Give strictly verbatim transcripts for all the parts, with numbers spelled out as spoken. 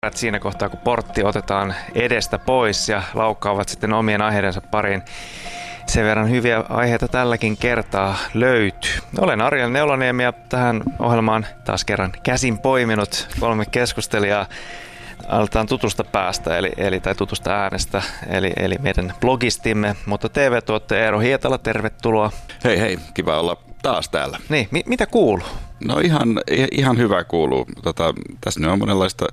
Siinä kohtaa, kun portti otetaan edestä pois ja laukkaavat sitten omien aiheidensa pariin. Sen verran hyviä aiheita tälläkin kertaa löytyy. Olen Ariel Neuloniemi ja tähän ohjelmaan taas kerran käsin poiminut kolme keskustelijaa. Aletaan tutusta päästä, eli, eli, tai tutusta äänestä, eli, eli meidän blogistimme, mutta T V-tuottaja Eero Hietala, tervetuloa. Hei hei, kiva olla taas täällä. Niin, mi- mitä kuuluu? No ihan, ihan hyvä kuuluu. Tota, tässä nyt on monenlaista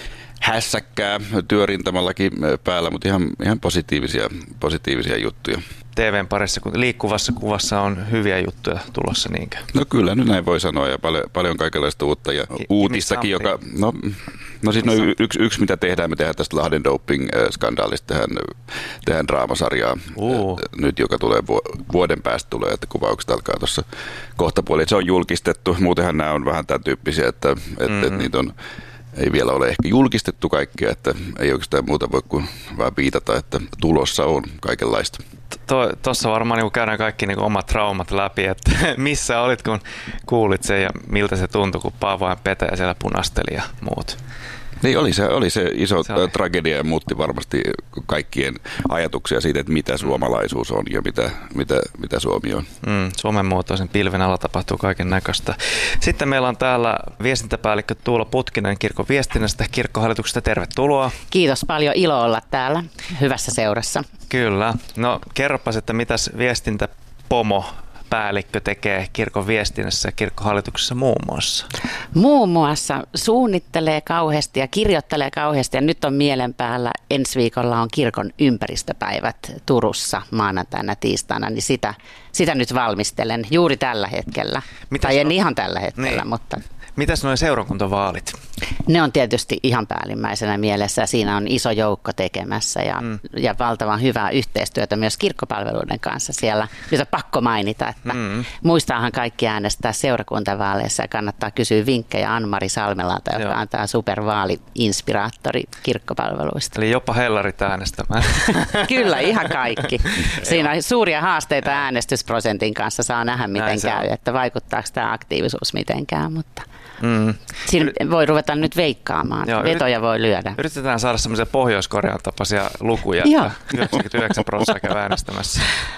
hässäkkää työrintamallakin päällä, mutta ihan, ihan positiivisia, positiivisia juttuja. T V:n parissa, kun liikkuvassa kuvassa on hyviä juttuja tulossa, niinkö? No kyllä, nyt näin voi sanoa, ja paljon, paljon kaikenlaista uutta ja Hi, uutistakin, joka... No, no siis no, yksi, yksi, mitä tehdään, me tehdään tästä Lahden doping-skandaalista, tehdään, tehdään draamasarjaa uh. nyt, joka tulee vuoden päästä tulee, että kuvaukset alkaa tuossa kohtapuoliin. Se on julkistettu, muutenhan nämä on vähän tämän tyyppisiä, että, että, mm-hmm. että niitä on... Ei vielä ole ehkä julkistettu kaikkea, että ei oikeastaan muuta voi kuin vähän viitata, että tulossa on kaikenlaista. Tuossa varmaan niin käydään kaikki niin omat traumat läpi, että missä olit, kun kuulit sen ja miltä se tuntui, kun Paavo ja Petäjä siellä punasteli ja muut. Niin oli se, oli se iso se oli. tragedia ja muutti varmasti kaikkien ajatuksia siitä, että mitä suomalaisuus on ja mitä, mitä, mitä Suomi on. Mm, Suomen muotoisen pilven alla tapahtuu kaiken näköistä. Sitten meillä on täällä viestintäpäällikkö Tuula Putkinen kirkon viestinnästä, kirkkohallituksesta. Tervetuloa. Kiitos paljon, ilo olla täällä hyvässä seurassa. Kyllä. No kerropas, että mitäs viestintäpomo päällikkö tekee kirkon viestinnässä ja kirkkohallituksessa muun muassa? Muun muassa suunnittelee kauheasti ja kirjoittelee kauheasti. Ja nyt on mielen päällä, ensi viikolla on kirkon ympäristöpäivät Turussa maanantaina, tiistaina, niin sitä, sitä nyt valmistelen juuri tällä hetkellä. Mitäs tai en no... ihan tällä hetkellä, niin. mutta... Mitäs nuo seurakuntavaalit? Ne on tietysti ihan päällimmäisenä mielessä ja siinä on iso joukko tekemässä ja, mm. ja valtavan hyvää yhteistyötä myös kirkkopalveluiden kanssa siellä. Nyt on pakko mainita, että mm. muistaahan kaikki äänestää seurakuntavaaleissa ja kannattaa kysyä vinkkejä Ann-Mari Salmelalta, joka Joo. on tämä supervaali-inspiraattori kirkkopalveluista. Eli jopa hellarit äänestämään. Kyllä, ihan kaikki. Siinä on suuria haasteita äänestysprosentin kanssa, saa nähdä miten käy, että vaikuttaako tämä aktiivisuus mitenkään, mutta... Mm. Siinä voi ruveta nyt veikkaamaan. Joo, vetoja voi lyödä. Yritetään saada semmoisia Pohjois-Korean tapaisia lukuja, että yhdeksänkymmentäyhdeksän prosenttia käy äänestämässä.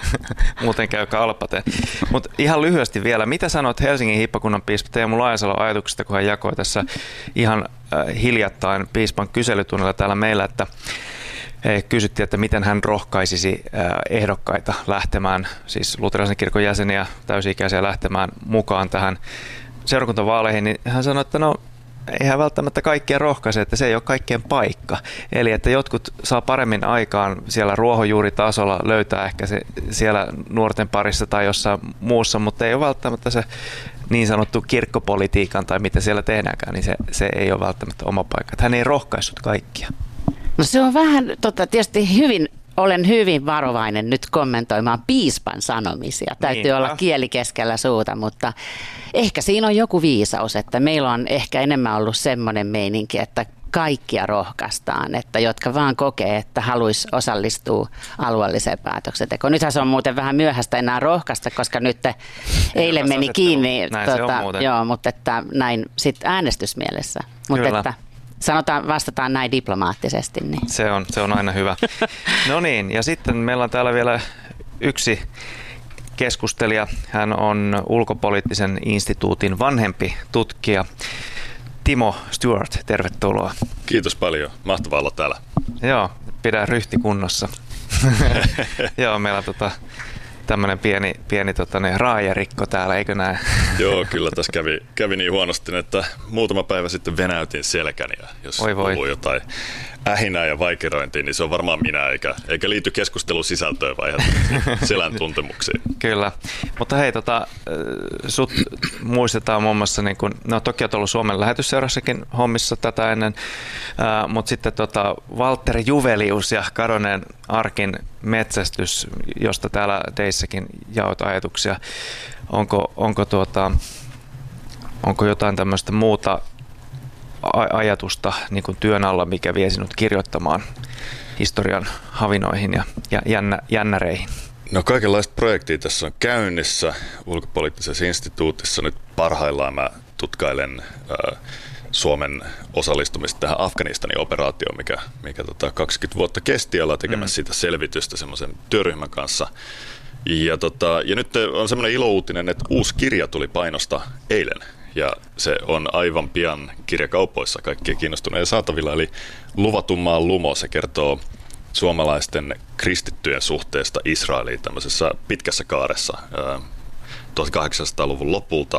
Muuten käy kalpaten. Mutta ihan lyhyesti vielä, mitä sanot Helsingin hiippakunnan piispa Teemu Laajasalo ajatuksesta, kun hän jakoi tässä ihan äh, hiljattain piispan kyselytunnilla täällä meillä, että kysyttiin, että miten hän rohkaisisi ehdokkaita lähtemään, siis luterilaisen kirkon jäseniä, täysi-ikäisiä lähtemään mukaan tähän seurakuntavaaleihin, niin hän sanoi, että no eihän välttämättä kaikkia rohkaise, että se ei ole kaikkien paikka. Eli että jotkut saa paremmin aikaan siellä ruohonjuuritasolla, löytää ehkä se siellä nuorten parissa tai jossain muussa, mutta ei ole välttämättä se niin sanottu kirkkopolitiikan tai mitä siellä tehdäänkään, niin se, se ei ole välttämättä oma paikka. Että hän ei rohkaissut kaikkia. No se on vähän, tota, tietysti hyvin, olen hyvin varovainen nyt kommentoimaan piispan sanomisia. Täytyy Niinpä. olla kieli keskellä suuta, mutta ehkä siinä on joku viisaus, että meillä on ehkä enemmän ollut semmoinen meininki, että kaikkia rohkaistaan, että jotka vaan kokee, että haluaisi osallistua alueelliseen päätöksentekoon. Nythän se on muuten vähän myöhäistä enää rohkaista, koska nyt eilen meni kiinni, tuota, joo, mutta että näin sitten äänestysmielessä. Mutta että sanotaan, vastataan näin diplomaattisesti. Niin. Se on, se on aina hyvä. No niin, ja sitten meillä on täällä vielä yksi keskustelija. Hän on ulkopoliittisen instituutin vanhempi tutkija. Timo Stewart, tervetuloa. Kiitos paljon. Mahtavaa olla täällä. Joo, pidä ryhti kunnossa. Joo, meillä on tota, tämmöinen pieni, pieni tota, ne, raajarikko täällä, eikö näin? Joo, kyllä tässä kävi, kävi niin huonosti, että muutama päivä sitten venäytin selkäni. Ja jos kuuluu jotain ähinää ja vaikerointia, niin se on varmaan minä, eikä, eikä liity keskustelun sisältöön vai selän tuntemuksiin. Kyllä, mutta hei, tota, sut muistetaan muun muassa, niin kun, no toki olet ollut Suomen lähetysseurassakin hommissa tätä ennen, äh, mutta sitten tota, Walter Juvelius ja Kadonneen arkin metsästys, josta täällä teissäkin jaot ajatuksia. Onko, onko, tuota, onko jotain tämmöistä muuta ajatusta niin kuin työn alla, mikä vie sinut kirjoittamaan historian havinoihin ja jännä, jännäreihin? No kaikenlaista projektia tässä on käynnissä ulkopoliittisessa instituutissa. Nyt parhaillaan mä tutkailen äh, Suomen osallistumista tähän Afganistanin operaatioon, mikä, mikä tota kaksikymmentä vuotta kesti, ollaan tekemässä mm. siitä selvitystä semmoisen työryhmän kanssa. Ja, tota, ja nyt on semmoinen ilouutinen, että uusi kirja tuli painosta eilen. Ja se on aivan pian kirjakaupoissa kaikkien kiinnostuneiden saatavilla. Eli Luvatun maan lumo, se kertoo suomalaisten kristittyjen suhteesta Israeliin tämmöisessä pitkässä kaaressa tuhatkahdeksansataaluvun lopulta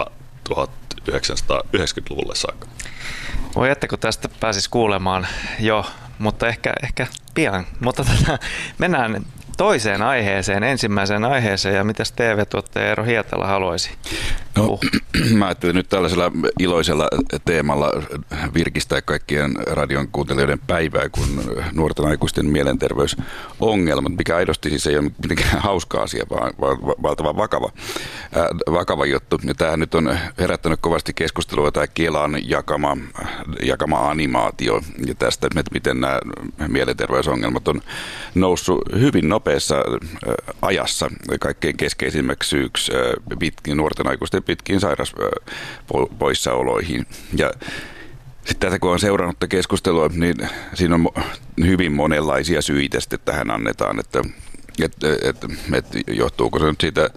tuhatyhdeksänsataayhdeksänkymmentäluvulle saakka. Voi että kun tästä pääsisi kuulemaan jo, mutta ehkä, ehkä pian. Mutta tätä, mennään toiseen aiheeseen, ensimmäiseen aiheeseen, ja mitäs T V-tuottaja Eero Hietala haluaisi? No, mä ajattelin nyt tällaisella iloisella teemalla virkistää kaikkien radion kuuntelijoiden päivää, kun nuorten aikuisten mielenterveysongelmat, mikä aidosti siis ei ole mitenkään hauska asia, vaan valtavan vakava, äh, vakava juttu. Ja tämähän nyt on herättänyt kovasti keskustelua, tämä Kelan jakama, jakama animaatio, ja tästä, että miten nämä mielenterveysongelmat on noussut hyvin nopeassa äh, ajassa kaikkein keskeisimmäksi syyksi äh, pitkin nuorten aikuisten pitkiin sairauspoissaoloihin. Ja sitten tätä kun on seurannut keskustelua, niin siinä on hyvin monenlaisia syitä sitten tähän annetaan, että että että, että johtuuko se nyt siitä,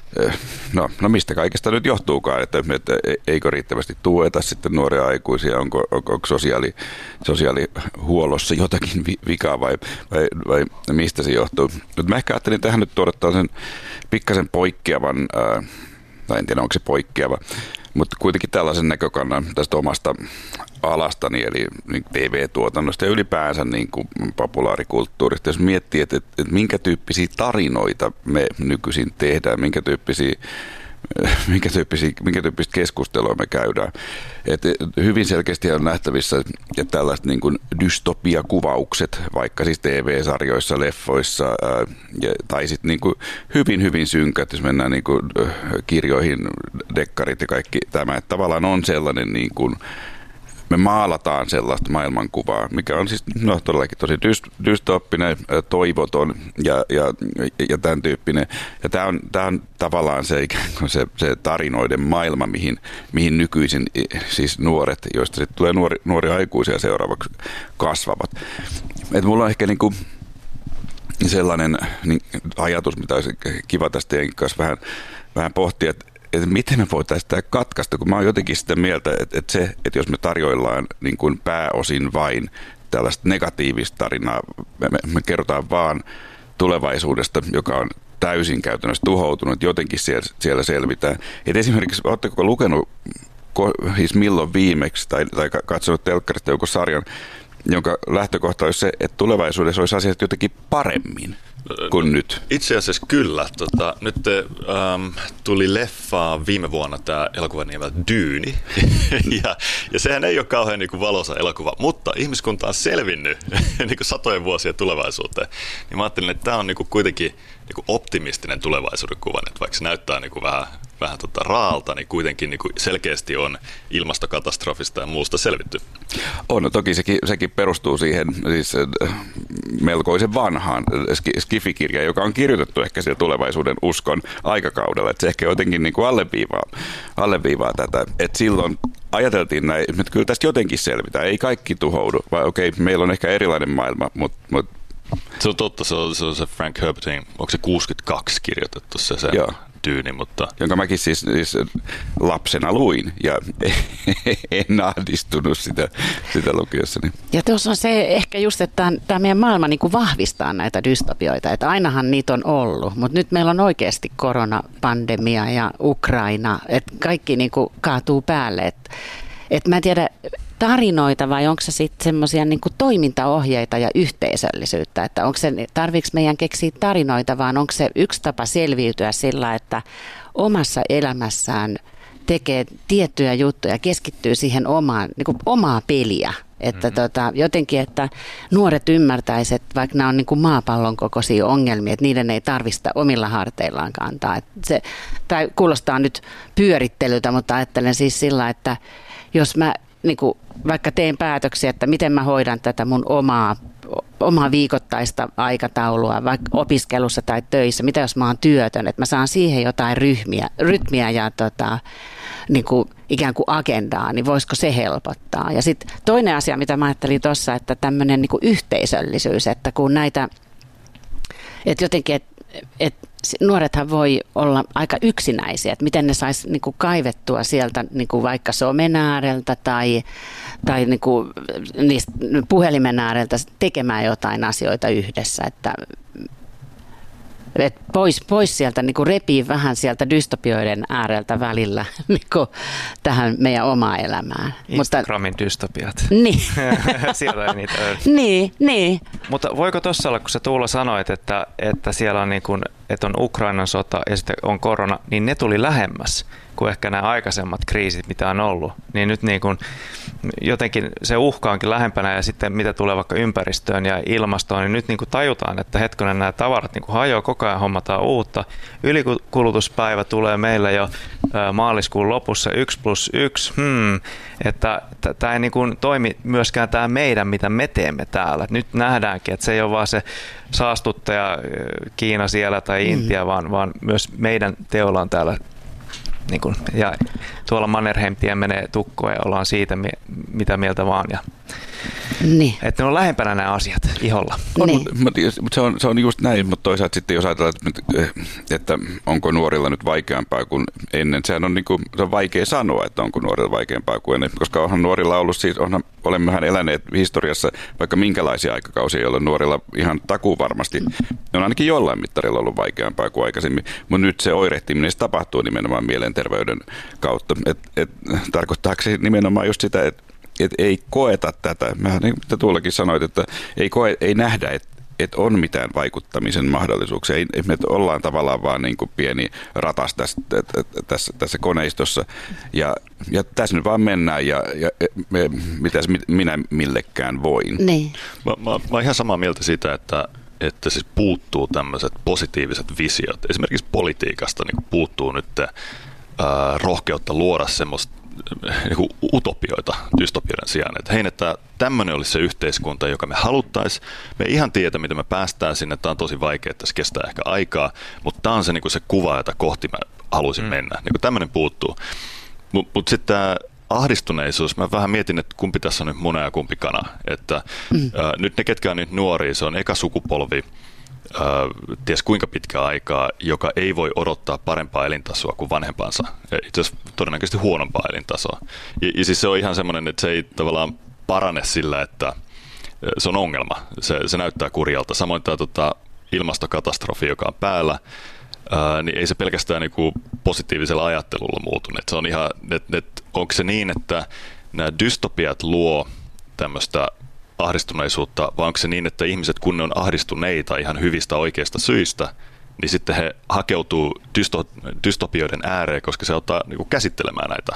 no, no mistä kaikesta nyt johtuukaan, että, että eikö riittävästi tueta sitten nuoria aikuisia, onko, onko, onko sosiaali, sosiaalihuollossa jotakin vikaa vai, vai, vai mistä se johtuu. Mutta mä ehkä ajattelin tähän nyt tuoda sen pikkasen poikkeavan, ää, tai en tiedä onko se poikkeava, mutta kuitenkin tällaisen näkökannan tästä omasta alastani, eli niin T V-tuotannosta ja ylipäänsä niin kuin populaarikulttuurista. Jos miettii, että, että, että minkä tyyppisiä tarinoita me nykyisin tehdään, minkä tyyppisiä Minkä, tyyppisiä, minkä tyyppistä keskustelua me käydään. Et hyvin selkeästi on nähtävissä, että tällaiset niin kuin dystopiakuvaukset, vaikka siis T V-sarjoissa, leffoissa, ää, ja, tai sitten niin kuin hyvin, hyvin synkät, jos mennään niin kuin kirjoihin, dekkarit ja kaikki tämä, että tavallaan on sellainen niin kuin me maalataan sellaista maailmankuvaa, mikä on siis no, todellakin tosi dystooppinen, toivoton ja, ja, ja tämän tyyppinen. Ja tämä on, tämä on tavallaan se, se, se tarinoiden maailma, mihin, mihin nykyisin siis nuoret, joista sitten tulee nuori, nuoria aikuisia seuraavaksi kasvavat. Et mulla on ehkä niinku sellainen niin, ajatus, mitä olisi kiva tästä teidän kanssa vähän, vähän pohtia, että että miten me voitaisiin tämä katkaista, kun mä oon jotenkin sitä mieltä, että, että se, että jos me tarjoillaan niin kuin pääosin vain tällaista negatiivista tarinaa, me, me kerrotaan vaan tulevaisuudesta, joka on täysin käytännössä tuhoutunut, että jotenkin siellä, siellä selvitään. Et esimerkiksi, oletteko lukenut siis milloin viimeksi tai, tai katsonut telkkarista joku sarjan, jonka lähtökohta olisi se, että tulevaisuudessa olisi asiat jotenkin paremmin kuin nyt? Itse asiassa kyllä. Tota, nyt ähm, tuli leffaa viime vuonna tämä elokuva nimeltä Dyyni, ja, ja sehän ei ole kauhean niin kuin valoisa elokuva, mutta ihmiskunta on selvinnyt niin kuin satojen vuosien tulevaisuuteen. Niin mä ajattelin, että tämä on niin kuin kuitenkin niin kuin optimistinen tulevaisuuden kuva, että vaikka se näyttää niin kuin vähän, vähän tota raalta, niin kuitenkin niin kuin selkeästi on ilmastokatastrofista ja muusta selvitty. On, no toki sekin, sekin perustuu siihen siis melkoisen vanhaan skifikirjaan, joka on kirjoitettu ehkä siellä tulevaisuuden uskon aikakaudella. Että se ehkä jotenkin niin kuin alleviivaa, alleviivaa tätä. Että silloin ajateltiin näin, että kyllä tästä jotenkin selvitään. Ei kaikki tuhoudu, vai okei, meillä on ehkä erilainen maailma, mutta mut, se on totta, se on se, on se Frank Herbertin, onko se kuusikymmentäkaksi kirjoitettu se, se Dyyni, mutta jonka mäkin siis, siis lapsena luin ja en ahdistunut sitä, sitä lukiessani. Ja tuossa on se ehkä just, että tämä meidän maailma niin kuin vahvistaa näitä dystopioita, että ainahan niitä on ollut, mutta nyt meillä on oikeasti koronapandemia ja Ukraina, että kaikki niin kuin kaatuu päälle, että et mä en tiedä tarinoita vai onko se sitten semmoisia niin kuin toimintaohjeita ja yhteisöllisyyttä, että onko se, tarviiko meidän keksiä tarinoita, vaan onko se yksi tapa selviytyä sillä, että omassa elämässään tekee tiettyjä juttuja, keskittyy siihen omaan, niin kuin omaa peliä. Että mm-hmm. tota, jotenkin, että nuoret ymmärtäisivät, että vaikka nämä on niin kuin maapallon kokoisia ongelmia, että niiden ei tarvista omilla harteillaan kantaa. Että se, tai kuulostaa nyt pyörittelyltä, mutta ajattelen siis sillä, että jos mä niin kuin vaikka teen päätöksiä, että miten mä hoidan tätä mun omaa omaa viikoittaista aikataulua, vaikka opiskelussa tai töissä, mitä jos mä oon työtön, että mä saan siihen jotain ryhmiä, rytmiä ja tota, niin kuin ikään kuin agendaa, niin voisiko se helpottaa. Ja sitten toinen asia, mitä mä ajattelin tuossa, että tämmöinen niin kuin yhteisöllisyys, että kun näitä, että jotenkin, että et nuorethan voi olla aika yksinäisiä, että miten ne sais niin kuin kaivettua sieltä niin kuin vaikka somen ääreltä tai, tai niin kuin niistä puhelimen ääreltä tekemään jotain asioita yhdessä, että et pois, pois sieltä, niin kuin repii vähän sieltä dystopioiden ääreltä välillä niin kuin tähän meidän omaan elämään. Instagramin Mutta, dystopiat. Niin. Siellä ei niitä ole. Niin, niin. Mutta voiko tuossa olla, kun sä Tuula sanoit, että, että siellä on, niin kuin, että on Ukrainan sota ja sitten on korona, niin ne tuli lähemmäs kuin ehkä nämä aikaisemmat kriisit, mitä on ollut. Niin nyt niin kuin, jotenkin se uhka onkin lähempänä ja sitten mitä tulee vaikka ympäristöön ja ilmastoon, niin nyt niin kuin tajutaan, että hetkonen nämä tavarat niin kuin hajoaa, koko ajan hommataan uutta. Ylikulutuspäivä tulee meillä jo maaliskuun lopussa yksi plus yksi, hmm, että tämä ei niin kuin toimi myöskään tämä meidän, mitä me teemme täällä. Nyt nähdäänkin, että se ei ole vaan se saastuttaja Kiina siellä tai Intia, mm. vaan, vaan myös meidän teolla on täällä niin kuin, ja tuolla Mannerheim-tie menee tukkoon ja ollaan siitä, mitä mieltä vaan. Ja, niin. Että ne on lähempänä nämä asiat iholla. On, niin. mutta, mutta se, on, se on just näin, mutta toisaalta sitten jos ajatellaan, että, että onko nuorilla nyt vaikeampaa kuin ennen, sehän on, niin kuin, se on vaikea sanoa, että onko nuorilla vaikeampaa kuin ennen, koska onhan nuorilla ollut siis, onhan, olemmehan eläneet historiassa vaikka minkälaisia aikakausia, jolloin nuorilla ihan takuu varmasti, on ainakin jollain mittarilla ollut vaikeampaa kuin aikaisemmin, mutta nyt se oirehtiminen se tapahtuu nimenomaan mielenterveyden kautta. Et, et, tarkoittaako se nimenomaan just sitä, että et ei koeta tätä. Mähän niin kuin tuollakin sanoit, että ei, koe, ei nähdä, että et on mitään vaikuttamisen mahdollisuuksia. Ei, me ollaan tavallaan vaan niin kuin pieni ratas tässä, tässä, tässä koneistossa. Ja, ja tässä nyt vaan mennään ja, ja me, mitäs minä millekään voin. Niin. Mä, mä, mä oon ihan samaa mieltä siitä, että että siis puuttuu tämmöiset positiiviset visiot. Esimerkiksi politiikasta niin puuttuu nyt ää, rohkeutta luoda semmoista niin utopioita dystopioiden sijaan. Että hei, että tämmöinen olisi se yhteiskunta, joka me haluttaisiin. Me ei ihan tiedä, miten me päästään sinne. Tämä on tosi vaikea, että se kestää ehkä aikaa, mutta tämä on se, niin kuin se kuva, jota kohti mä haluaisin mm. mennä. Niin tämmöinen puuttuu. Mutta mut sitten tämä ahdistuneisuus, mä vähän mietin, että kumpi tässä on nyt muna ja kumpi kana. Että, mm. ää, nyt ne, ketkä on nyt nuoria, se on eka sukupolvi, ää, ties kuinka pitkä aikaa, joka ei voi odottaa parempaa elintasoa kuin vanhempansa. Itse asiassa todennäköisesti huonompaa elintasoa. Ja, ja siis se on ihan semmoinen, että se ei tavallaan parane sillä, että se on ongelma. Se, se näyttää kurjalta. Samoin tämä tota, ilmastokatastrofi, joka on päällä, ää, niin ei se pelkästään niinku positiivisella ajattelulla muutu. Et se on ihan, et, et, onko se niin, että nämä dystopiat luo tämmöistä ahdistuneisuutta, vai onko se niin, että ihmiset, kun ne on ahdistuneita ihan hyvistä oikeista syistä, niin sitten he hakeutuu dysto, dystopioiden ääreen, koska se ottaa niin kuin käsittelemään näitä.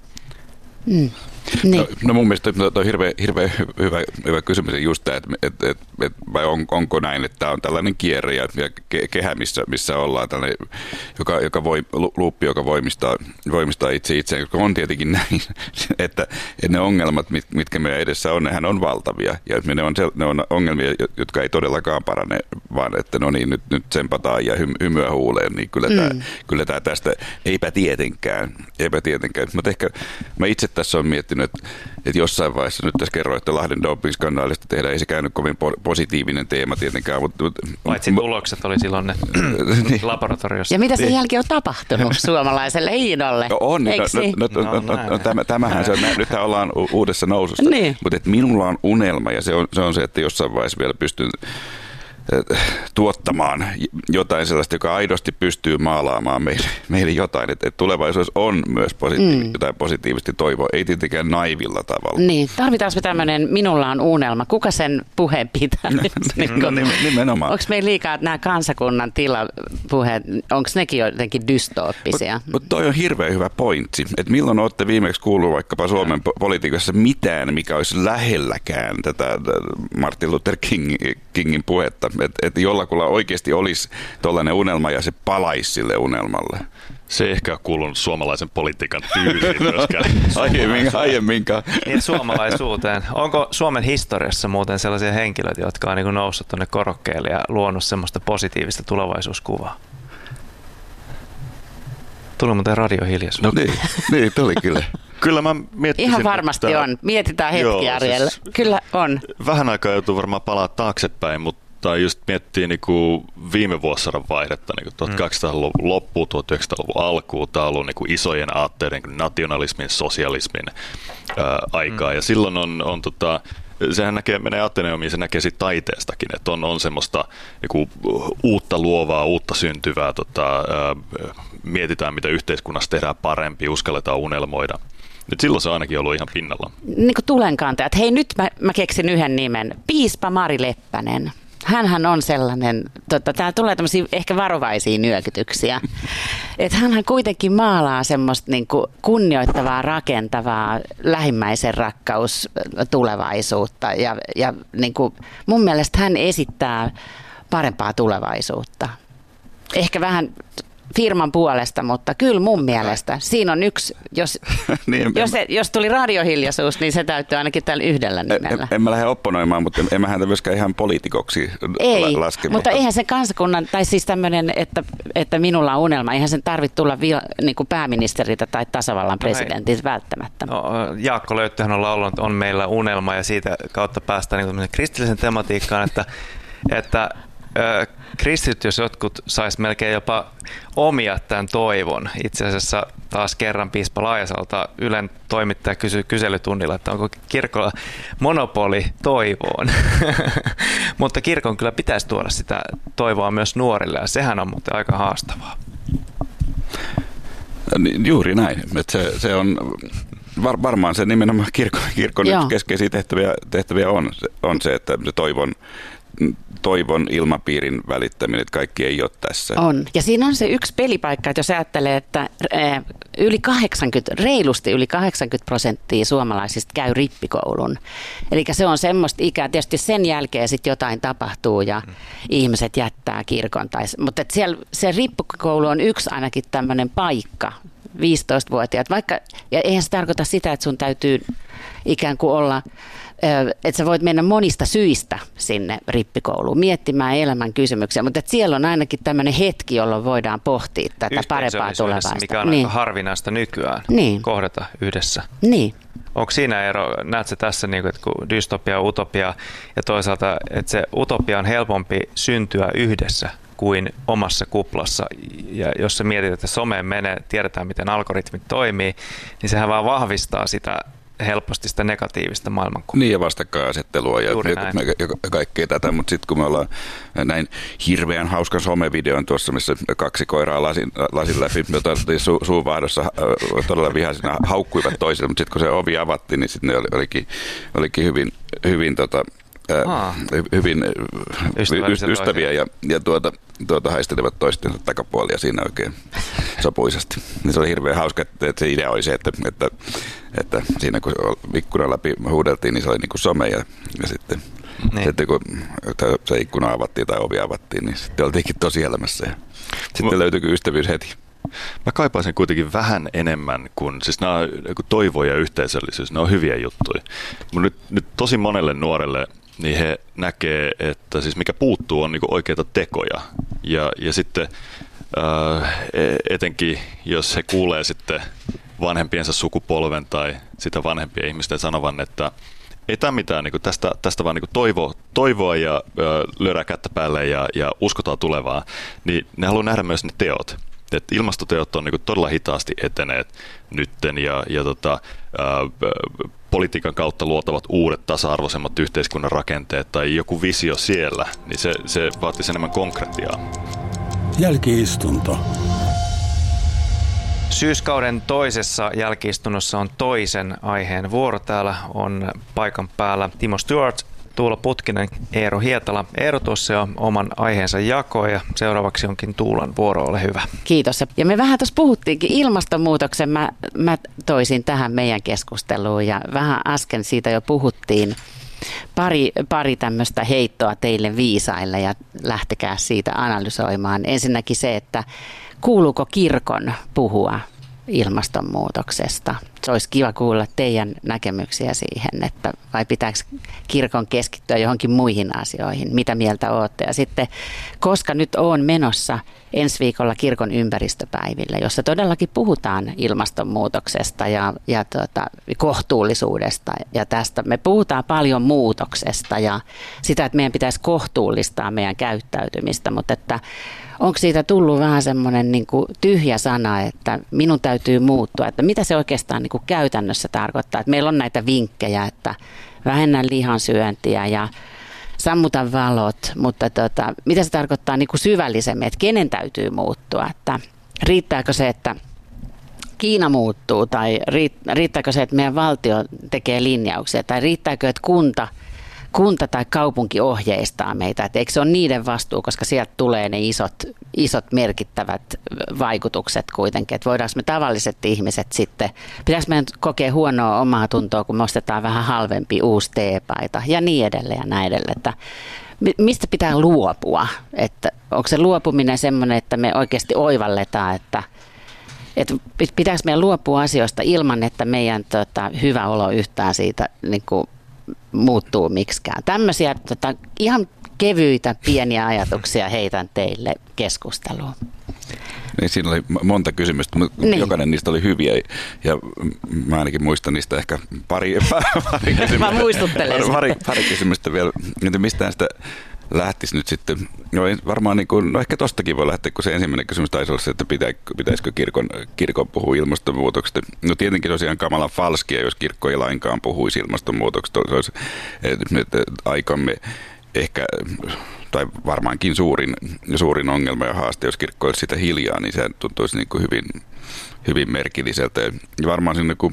Mm. Niin. No, no mun mielestä tuo on hirveän hirveä hyvä, hyvä kysymys just tämä, että et, et, et, vai on, onko näin, että tämä on tällainen kierre ja, ja kehä, missä, missä ollaan, tällainen, joka, joka voi, luuppi, joka voimistaa, voimistaa itse itseään, koska on tietenkin näin, että, että ne ongelmat, mitkä meidän edessä on, nehän on valtavia ja ne on, ne on ongelmia, jotka ei todellakaan parane, vaan että no niin, nyt, nyt tsempataan ja hym, hymyä huuleen, niin kyllä, mm. tämä, kyllä tämä tästä, eipä tietenkään, eipä tietenkään, mutta ehkä mä itse tässä olen miettinyt, että, että jossain vaiheessa, nyt tässä kerroin, että Lahden doping-skandaalista tehdään, ei se käynyt kovin positiivinen teema tietenkään. Mutta, Paitsi tulokset oli silloin ne niin. laboratoriossa. Ja mitä sen jälkeen on tapahtunut suomalaiselle hiidolle? No on, no, no, no, no, no, no, tämä, tämähän se on, nythän ollaan uudessa nousussa, niin. Mutta että minulla on unelma ja se on, se on se, että jossain vaiheessa vielä pystyn tuottamaan jotain sellaista, joka aidosti pystyy maalaamaan meille, meille jotain. Että et tulevaisuus on myös positiiv- mm. jotain positiivisesti toivoa, ei tietenkään naivilla tavalla. Niin, tarvitaanko tämmöinen minulla on unelma? Kuka sen puheen pitää? No, nimenomaan. Onko meillä liikaa nämä kansakunnan tilapuheet, onko nekin jotenkin dystooppisia? Mutta mut toi on hirveän hyvä pointsi, että milloin olette viimeksi kuullut vaikkapa Suomen po- politiikassa mitään, mikä olisi lähelläkään tätä Martin Luther King, Kingin puhetta. Että et jollakulla oikeasti olisi tuollainen unelma ja se palaisi sille unelmalle. Se ei ehkä ole kuulunut suomalaisen politiikan tyyliin myöskään. Aiemmin, aiemminkaan. Niin, suomalaisuuteen. Onko Suomen historiassa muuten sellaisia henkilöitä, jotka on niin kuin noussut tuonne korokkeelle ja luonut semmoista positiivista tulevaisuuskuvaa? Tuli muuten radiohiljaisuus. No niin, niin tuli kyllä. Kyllä mä miettisin, ihan varmasti että, on. Mietitään hetki, Arielle. Siis kyllä on. Vähän aikaa joutuu varmaan palaa taaksepäin, mutta just miettii niinku viime vuosisadan vaihdetta, niinku tuhatkahdeksansataaluvun loppuun, tuhatyhdeksänsataaluvun alkuun. Tämä on ollut niinku isojen aatteiden, nationalismin, sosialismin ää, aikaa. Mm. Ja silloin on, on tota, sehän näkee, menee Ateneumiin, se näkee siitä taiteestakin, että on, on semmoista niinku, uutta luovaa, uutta syntyvää, tota, ää, mietitään mitä yhteiskunnassa tehdään parempi, uskalletaan unelmoida. Nyt silloin se on ainakin ollut ihan pinnalla. Niin kuin tulenkantajat. Hei, nyt mä, mä keksin yhden nimen. Piispa Mari Leppänen. Hänhän on sellainen, tota, täällä tulee tämmöisiä ehkä varovaisia nyökytyksiä, että hänhän kuitenkin maalaa semmoista niin kuin kunnioittavaa, rakentavaa, lähimmäisen rakkaus tulevaisuutta ja, ja niin kuin mun mielestä hän esittää parempaa tulevaisuutta. Ehkä vähän firman puolesta, mutta kyllä mun mielestä. Siinä on yksi, jos, niin, jos, se, jos tuli radiohiljaisuus, niin se täytyy ainakin tällä yhdellä nimellä. En, en mä lähde opponoimaan, mutta en mä häntä myöskään ihan poliitikoksi Ei, laske. Mutta, mutta eihän se kansakunnan, tai siis tämmöinen, että, että minulla on unelma, eihän sen tarvitse tulla vil, niin kuin pääministeriltä tai tasavallan presidentiltä no välttämättä. No, Jaakko Löyttöhän on laulanut, on meillä unelma, ja siitä kautta päästään niin kristillisen tematiikkaan, että, että kristityt, jos jotkut sais melkein jopa omia tämän toivon. Itse asiassa taas kerran piispa Laajasalta Ylen toimittaja kysyi kyselytunnilla, että onko kirkolla monopoli toivoon. Mutta kirkon kyllä pitäisi tuoda sitä toivoa myös nuorille, ja sehän on muuten aika haastavaa. Juuri näin. Että se, se on var, varmaan se nimenomaan kirkon, kirkon keskeisiä tehtäviä, tehtäviä on, on se, että se toivon toivon ilmapiirin välittäminen, että kaikki ei ole tässä. On. Ja siinä on se yksi pelipaikka, että jos ajattelee, että yli kahdeksankymmentä, reilusti yli kahdeksankymmentä prosenttia suomalaisista käy rippikoulun. Eli se on semmoista ikää. Tietysti sen jälkeen sitten jotain tapahtuu ja hmm. ihmiset jättää kirkon. Tai, mutta siellä, se rippikoulu on yksi ainakin tämmöinen paikka, viisitoistavuotiaat. Vaikka, ja eihän se tarkoita sitä, että sun täytyy ikään kuin olla, että sä voit mennä monista syistä sinne rippikouluun miettimään elämän kysymyksiä, mutta siellä on ainakin tämmöinen hetki, jolloin voidaan pohtia tätä parempaa tulevaisuutta. Mikä on niin. aika harvinaista nykyään niin. kohdata yhdessä. Niin. Onko siinä ero, näetkö tässä, että kun dystopia ja utopia, ja toisaalta, että se utopia on helpompi syntyä yhdessä kuin omassa kuplassa, ja jos sä mietit, että someen menee, tiedetään miten algoritmit toimii, niin sehän vaan vahvistaa sitä helposti sitä negatiivista maailmankuvaa. Niin ja vastakkainasettelua ja, ja kaikkea tätä, mutta sitten kun me ollaan näin hirveän hauskan somevideon tuossa, missä kaksi koiraa lasin, lasin läpi, jota su, suunvaahdossa äh, todella vihaisina haukkuivat toisille, mutta sitten kun se ovi avattiin, niin sitten ne oli, olikin, olikin hyvin, hyvin tota, Aa. hyvin ystäviä ja, ja tuota, tuota haistelevat toistensa takapuolia siinä oikein sopuisasti. Niin se oli hirveän hauska, että, että se idea oli se, että, että, että siinä kun ikkunan läpi huudeltiin, niin se oli niin kuin some ja, ja sitten, niin. sitten kun se ikkuna avattiin tai ovi avattiin, niin sitten oltiinkin tosielämässä ja sitten M- löytyikin ystävyys heti. Mä kaipaisin kuitenkin vähän enemmän kuin, siis nämä toivo ja yhteisöllisyys, ne on hyviä juttuja. Mutta nyt, nyt tosi monelle nuorelle niin he näkee, että siis mikä puuttuu on niinku oikeita tekoja. Ja, ja sitten ää, etenkin, jos he kuulee sitten vanhempiensa sukupolven tai sitä vanhempien ihmisten sanovan, että ei tämä mitään, niinku tästä, tästä vaan niinku toivo, toivoa ja ää, lyödään kättä päälle ja, ja uskotaan tulevaa, niin ne haluaa nähdä myös ne teot. Et ilmastoteot on niinku todella hitaasti eteneet nytten ja, ja tota, ää, politiikan kautta luotavat uudet tasa-arvoisemmat yhteiskunnan rakenteet tai joku visio siellä, niin se, se vaatisi enemmän konkretiaa. Jälki-istunto. Syyskauden toisessa jälki-istunnossa on toisen aiheen vuoro. Täällä on paikan päällä Timo Stewart, Tuula Putkinen, Eero Hietala. Eero tuossa jo oman aiheensa jakoi ja seuraavaksi onkin Tuulan vuoro, ole hyvä. Kiitos. Ja me vähän tuossa puhuttiinkin ilmastonmuutoksen, mä, mä toisin tähän meidän keskusteluun ja vähän äsken siitä jo puhuttiin. pari, pari tämmöistä heittoa teille viisaille ja lähtekää siitä analysoimaan. Ensinnäkin se, että kuuluuko kirkon puhua ilmastonmuutoksesta? Se olisi kiva kuulla teidän näkemyksiä siihen, että vai pitääkö kirkon keskittyä johonkin muihin asioihin? Mitä mieltä olette? Ja sitten, koska nyt on menossa ensi viikolla kirkon ympäristöpäiville, jossa todellakin puhutaan ilmastonmuutoksesta ja, ja tuota, kohtuullisuudesta ja tästä. Me puhutaan paljon muutoksesta ja sitä, että meidän pitäisi kohtuullistaa meidän käyttäytymistä, mutta että onko siitä tullut vähän semmoinen niin kuin tyhjä sana, että minun täytyy muuttua, että mitä se oikeastaan niin kuin käytännössä tarkoittaa, että meillä on näitä vinkkejä, että vähennä lihansyöntiä ja sammuta valot, mutta tota, mitä se tarkoittaa niin kuin syvällisemmin, että kenen täytyy muuttua, että riittääkö se, että Kiina muuttuu tai riittääkö se, että meidän valtio tekee linjauksia tai riittääkö, että kunta kunta tai kaupunki ohjeistaa meitä, että eikö se ole niiden vastuu, koska sieltä tulee ne isot, isot merkittävät vaikutukset kuitenkin, että voidaanko me tavalliset ihmiset sitten, pitäisikö meidän kokea huonoa omaa tuntoa, kun me ostetaan vähän halvempi uusi teepaita ja niin edelleen ja näin edelleen, että mistä pitää luopua, että onko se luopuminen semmoinen, että me oikeasti oivalletaan, että että pitääkö meidän luopua asioista ilman, että meidän tota, hyvä olo yhtään siitä niin kuin muuttuu miksikään. Tämmöisiä tota, ihan kevyitä pieniä ajatuksia heitän teille keskusteluun. Niin, siinä oli monta kysymystä, mutta niin. Jokainen niistä oli hyviä ja mä ainakin muistan niistä ehkä pari, pari kysymystä. Mä muistuttelen pari, pari kysymystä vielä. Mistään sitä lähtisi nyt sitten, no varmaan niin kuin, no ehkä tostakin voi lähteä, kun se ensimmäinen kysymys taisi olla se, että pitäisikö kirkon, kirkon puhua ilmastonmuutoksesta. No tietenkin tosiaan kamalan falskia, jos kirkko ei lainkaan puhuisi ilmastonmuutoksesta. Se olisi että aikamme ehkä, tai varmaankin suurin, suurin ongelma ja haaste, jos kirkko olisi sitä hiljaa, niin se tuntuisi niin kuin hyvin, hyvin merkilliseltä. Ja varmaan sinne kun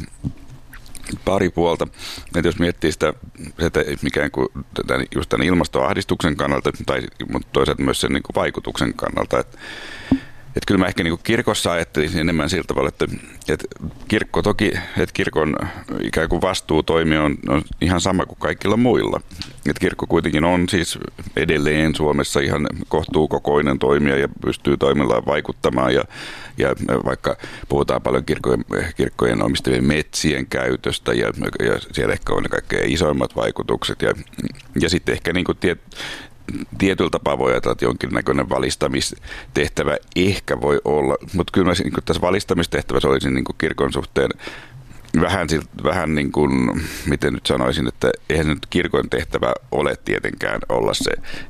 pari puolta, että jos miettii sitä, sitä ikään kuin tämän, just tämän ilmastoahdistuksen kannalta, tai mutta toisaalta myös sen niin kuin vaikutuksen kannalta, että, että kyllä mä ehkä niin kuin kirkossa ajattelisin enemmän sillä tavalla, että, että kirkko toki, että kirkon ikään kuin vastuutoimi on, on ihan sama kuin kaikilla muilla. Että kirkko kuitenkin on siis edelleen Suomessa ihan kohtuukokoinen toimija ja pystyy toimillaan vaikuttamaan ja, ja vaikka puhutaan paljon kirkkojen, kirkkojen omistavien metsien käytöstä ja, ja siellä ehkä on ne kaikkein isoimmat vaikutukset ja, ja sitten ehkä niin kuin tiet, tietyllä tapaa voi ajatella, että jonkinnäköinen valistamistehtävä ehkä voi olla, mutta kyllä mä niin tässä valistamistehtävässä olisin niin kuin kirkon suhteen vähän, vähän niin kuin, miten nyt sanoisin, että eihän nyt kirkon tehtävä ole tietenkään olla se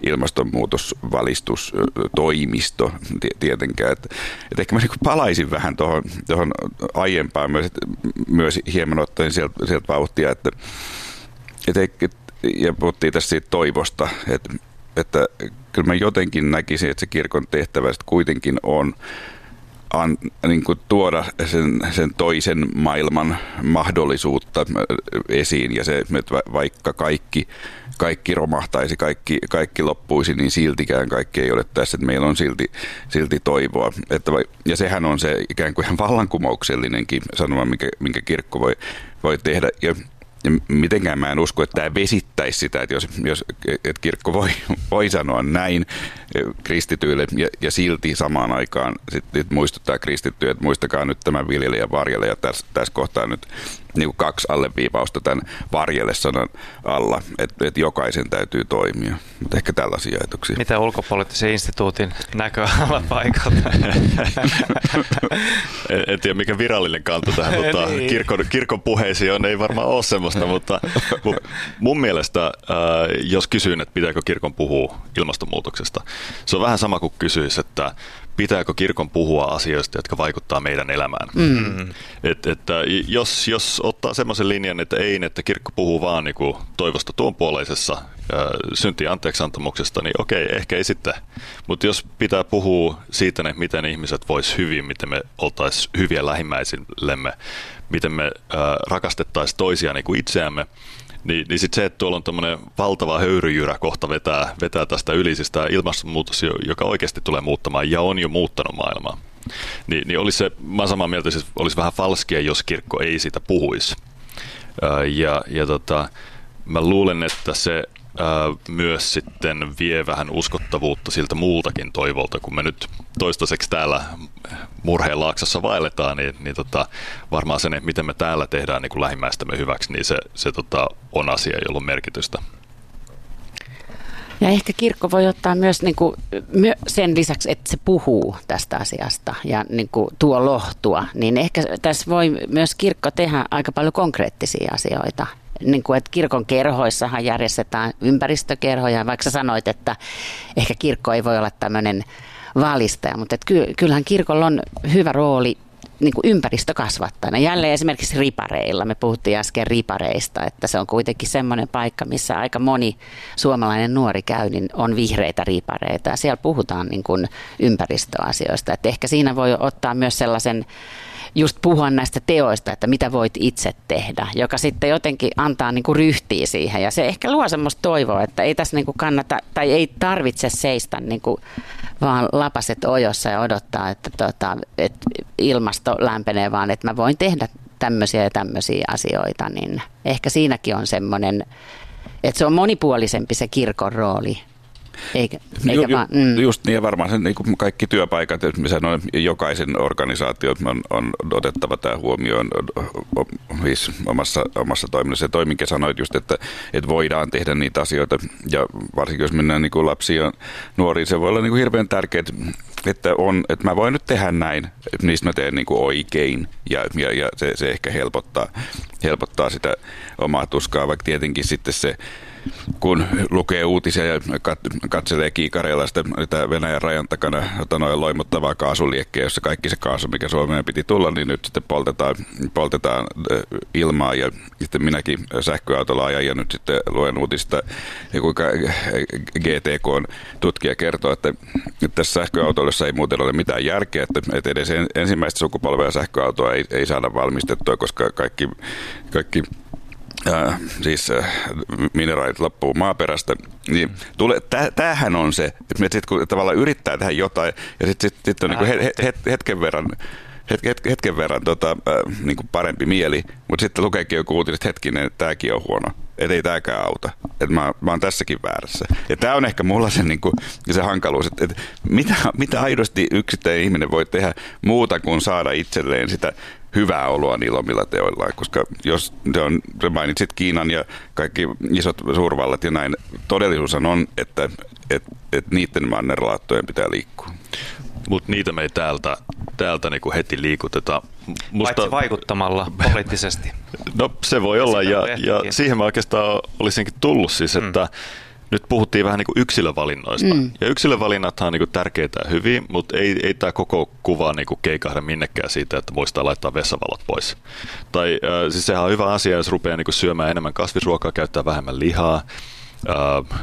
ilmastonmuutosvalistustoimisto tietenkään. Että, että ehkä mä niin kuin palaisin vähän tuohon, tuohon aiempaan myös, myös hieman ottaen sieltä, sieltä vauhtia, että, että, että ja puhuttiin tässä siitä toivosta, että, että kyllä mä jotenkin näkisin, että se kirkon tehtävä kuitenkin on An, niin kuin tuoda sen, sen toisen maailman mahdollisuutta esiin ja se, että vaikka kaikki, kaikki romahtaisi, kaikki, kaikki loppuisi, niin siltikään kaikki ei ole tässä, että meillä on silti, silti toivoa. Että, ja sehän on se ikään kuin ihan vallankumouksellinenkin sanoma, minkä, minkä kirkko voi, voi tehdä. Ja, ja mitenkään mä en usko, että tämä vesittäisi sitä, että jos, jos että kirkko voi, voi sanoa näin kristityille ja, ja silti samaan aikaan sitten muistuttaa kristittyjä, että muistakaa nyt tämän viljelijän varjelle ja tässä, tässä kohtaa nyt niin kuin kaksi alleviivausta tämän varjelle sanan alla, että, että jokaisen täytyy toimia. Mutta ehkä tällaisia ajatuksia. Mitä ulkopoliittisen instituutin näköala paikalta? en, en tiedä mikä virallinen kanta tähän, mutta niin. kirkon, kirkon puheisiin on, ei varmaan ole semmoista, mutta mun mielestä, äh, jos kysyn, että pitääkö kirkon puhua ilmastonmuutoksesta, se on vähän sama kuin kysyisi, että pitääkö kirkon puhua asioista, jotka vaikuttaa meidän elämään. Mm. Et, että jos, jos ottaa semmoisen linjan, että ei, että kirkko puhuu vaan niin kuin toivosta tuonpuoleisessa syntien anteeksiantamuksesta, niin okei, ehkä ei sitten. Mutta jos pitää puhua siitä, miten ihmiset vois hyvin, miten me oltaisiin hyviä lähimmäisillemme, miten me äh, rakastettaisiin toisia niin kuin itseämme, Niin, niin sitten se, että tuolla on tämmöinen valtava höyryjyrä kohta vetää, vetää tästä ylisistä ilmastonmuutos, joka oikeasti tulee muuttamaan ja on jo muuttanut maailmaa. Ni, niin olisi se, mä olen samaa mieltä, että olisi vähän falskia, jos kirkko ei siitä puhuisi. Ja, ja tota, mä luulen, että se ää, myös sitten vie vähän uskottavuutta siltä muultakin toivolta, kun me nyt toistaiseksi täällä Murheenlaaksossa vaelletaan, niin, niin tota, varmaan se, miten me täällä tehdään niin kuin lähimmäistämme hyväksi, niin se, se tota, on asia, jolla on merkitystä. Ja ehkä kirkko voi ottaa myös niin kuin, sen lisäksi, että se puhuu tästä asiasta ja niin kuin, tuo lohtua, niin ehkä tässä voi myös kirkko tehdä aika paljon konkreettisia asioita. Niin kuin, että kirkon kerhoissahan järjestetään ympäristökerhoja, vaikka sä sanoit, että ehkä kirkko ei voi olla tämmöinen valistaja, mutta että kyllähän kirkolla on hyvä rooli niin kuin ympäristökasvattajana. Jälleen esimerkiksi ripareilla, me puhuttiin äsken ripareista, että se on kuitenkin semmoinen paikka, missä aika moni suomalainen nuori käy, niin on vihreitä ripareita ja siellä puhutaan niin kuin ympäristöasioista. Että ehkä siinä voi ottaa myös sellaisen, just puhua näistä teoista, että mitä voit itse tehdä, joka sitten jotenkin antaa niin kuin ryhtiä siihen ja se ehkä luo semmoista toivoa, että ei tässä niin kuin kannata tai ei tarvitse seistä niin kuin vaan lapaset ojossa ja odottaa, että, tota, että ilmasto lämpenee, vaan että mä voin tehdä tämmöisiä ja tämmöisiä asioita, niin ehkä siinäkin on semmoinen, että se on monipuolisempi se kirkon rooli. Eikä, eikä ju, vaan, mm. Just niin ja varmaan se, niin kuin kaikki työpaikat, mä sanoin, jokaisen organisaation on, on otettava tämä huomioon omassa, omassa toiminnassa. Ja toiminkin sanoit just, että, että voidaan tehdä niitä asioita ja varsinkin jos mennään niin kuin lapsiin ja nuoriin, se voi olla niin kuin hirveän tärkeää, että, on, että mä voin nyt tehdä näin, niistä mä teen niin kuin oikein ja, ja, ja se, se ehkä helpottaa, helpottaa sitä omaa tuskaa, vaikka tietenkin sitten se kun lukee uutisia ja katselee kiikareilla sitä Venäjän rajan takana noin loimottavaa kaasuliekkeä, jossa kaikki se kaasu, mikä Suomeen piti tulla, niin nyt sitten poltetaan, poltetaan ilmaa. Ja sitten minäkin sähköautolla ajan ja nyt sitten luen uutista, kuinka G T K-tutkija kertoo, että tässä sähköautoilla ei muuten ole mitään järkeä, että edes ensimmäistä sukupolvea sähköautoa ei, ei saada valmistettua, koska kaikki, kaikki Äh, siis äh, mineraalit loppuu maaperästä, niin tule, täh, tämähän on se, että me sitten kun tavallaan yrittää tehdä jotain ja sitten sit, sit on niinku het, het, hetken verran, het, hetken verran tota, äh, niinku parempi mieli, mutta sitten lukeekin joku uutinen, että hetkinen, että tämäkin on huono, että ei tämäkään auta, että mä, mä oon tässäkin väärässä. Ja tämä on ehkä mulla se, niinku, se hankaluus, että, että mitä, mitä aidosti yksittäinen ihminen voi tehdä muuta kuin saada itselleen sitä hyvää oloa niillä omilla teoillaan, koska jos se on, sä mainitsit Kiinan ja kaikki isot suurvallat ja näin, todellisuus on, että et, et niiden mannerlaattojen pitää liikkua. Mutta niitä me ei täältä, täältä niinku heti liikuteta. Musta, paitsi vaikuttamalla poliittisesti. No se voi olla ja, ja siihen mä oikeastaan olisinkin tullut siis, että mm. nyt puhuttiin vähän niin kuin yksilövalinnoista. Mm. Ja yksilövalinnathan on niin kuin tärkeitä ja hyviä, mutta ei, ei tämä koko kuva niin kuin keikahda minnekään siitä, että muistaa laittaa vessavalot pois. Tai äh, siis sehän on hyvä asia, jos rupeaa niin kuin syömään enemmän kasvisruokaa, käyttää vähemmän lihaa, äh,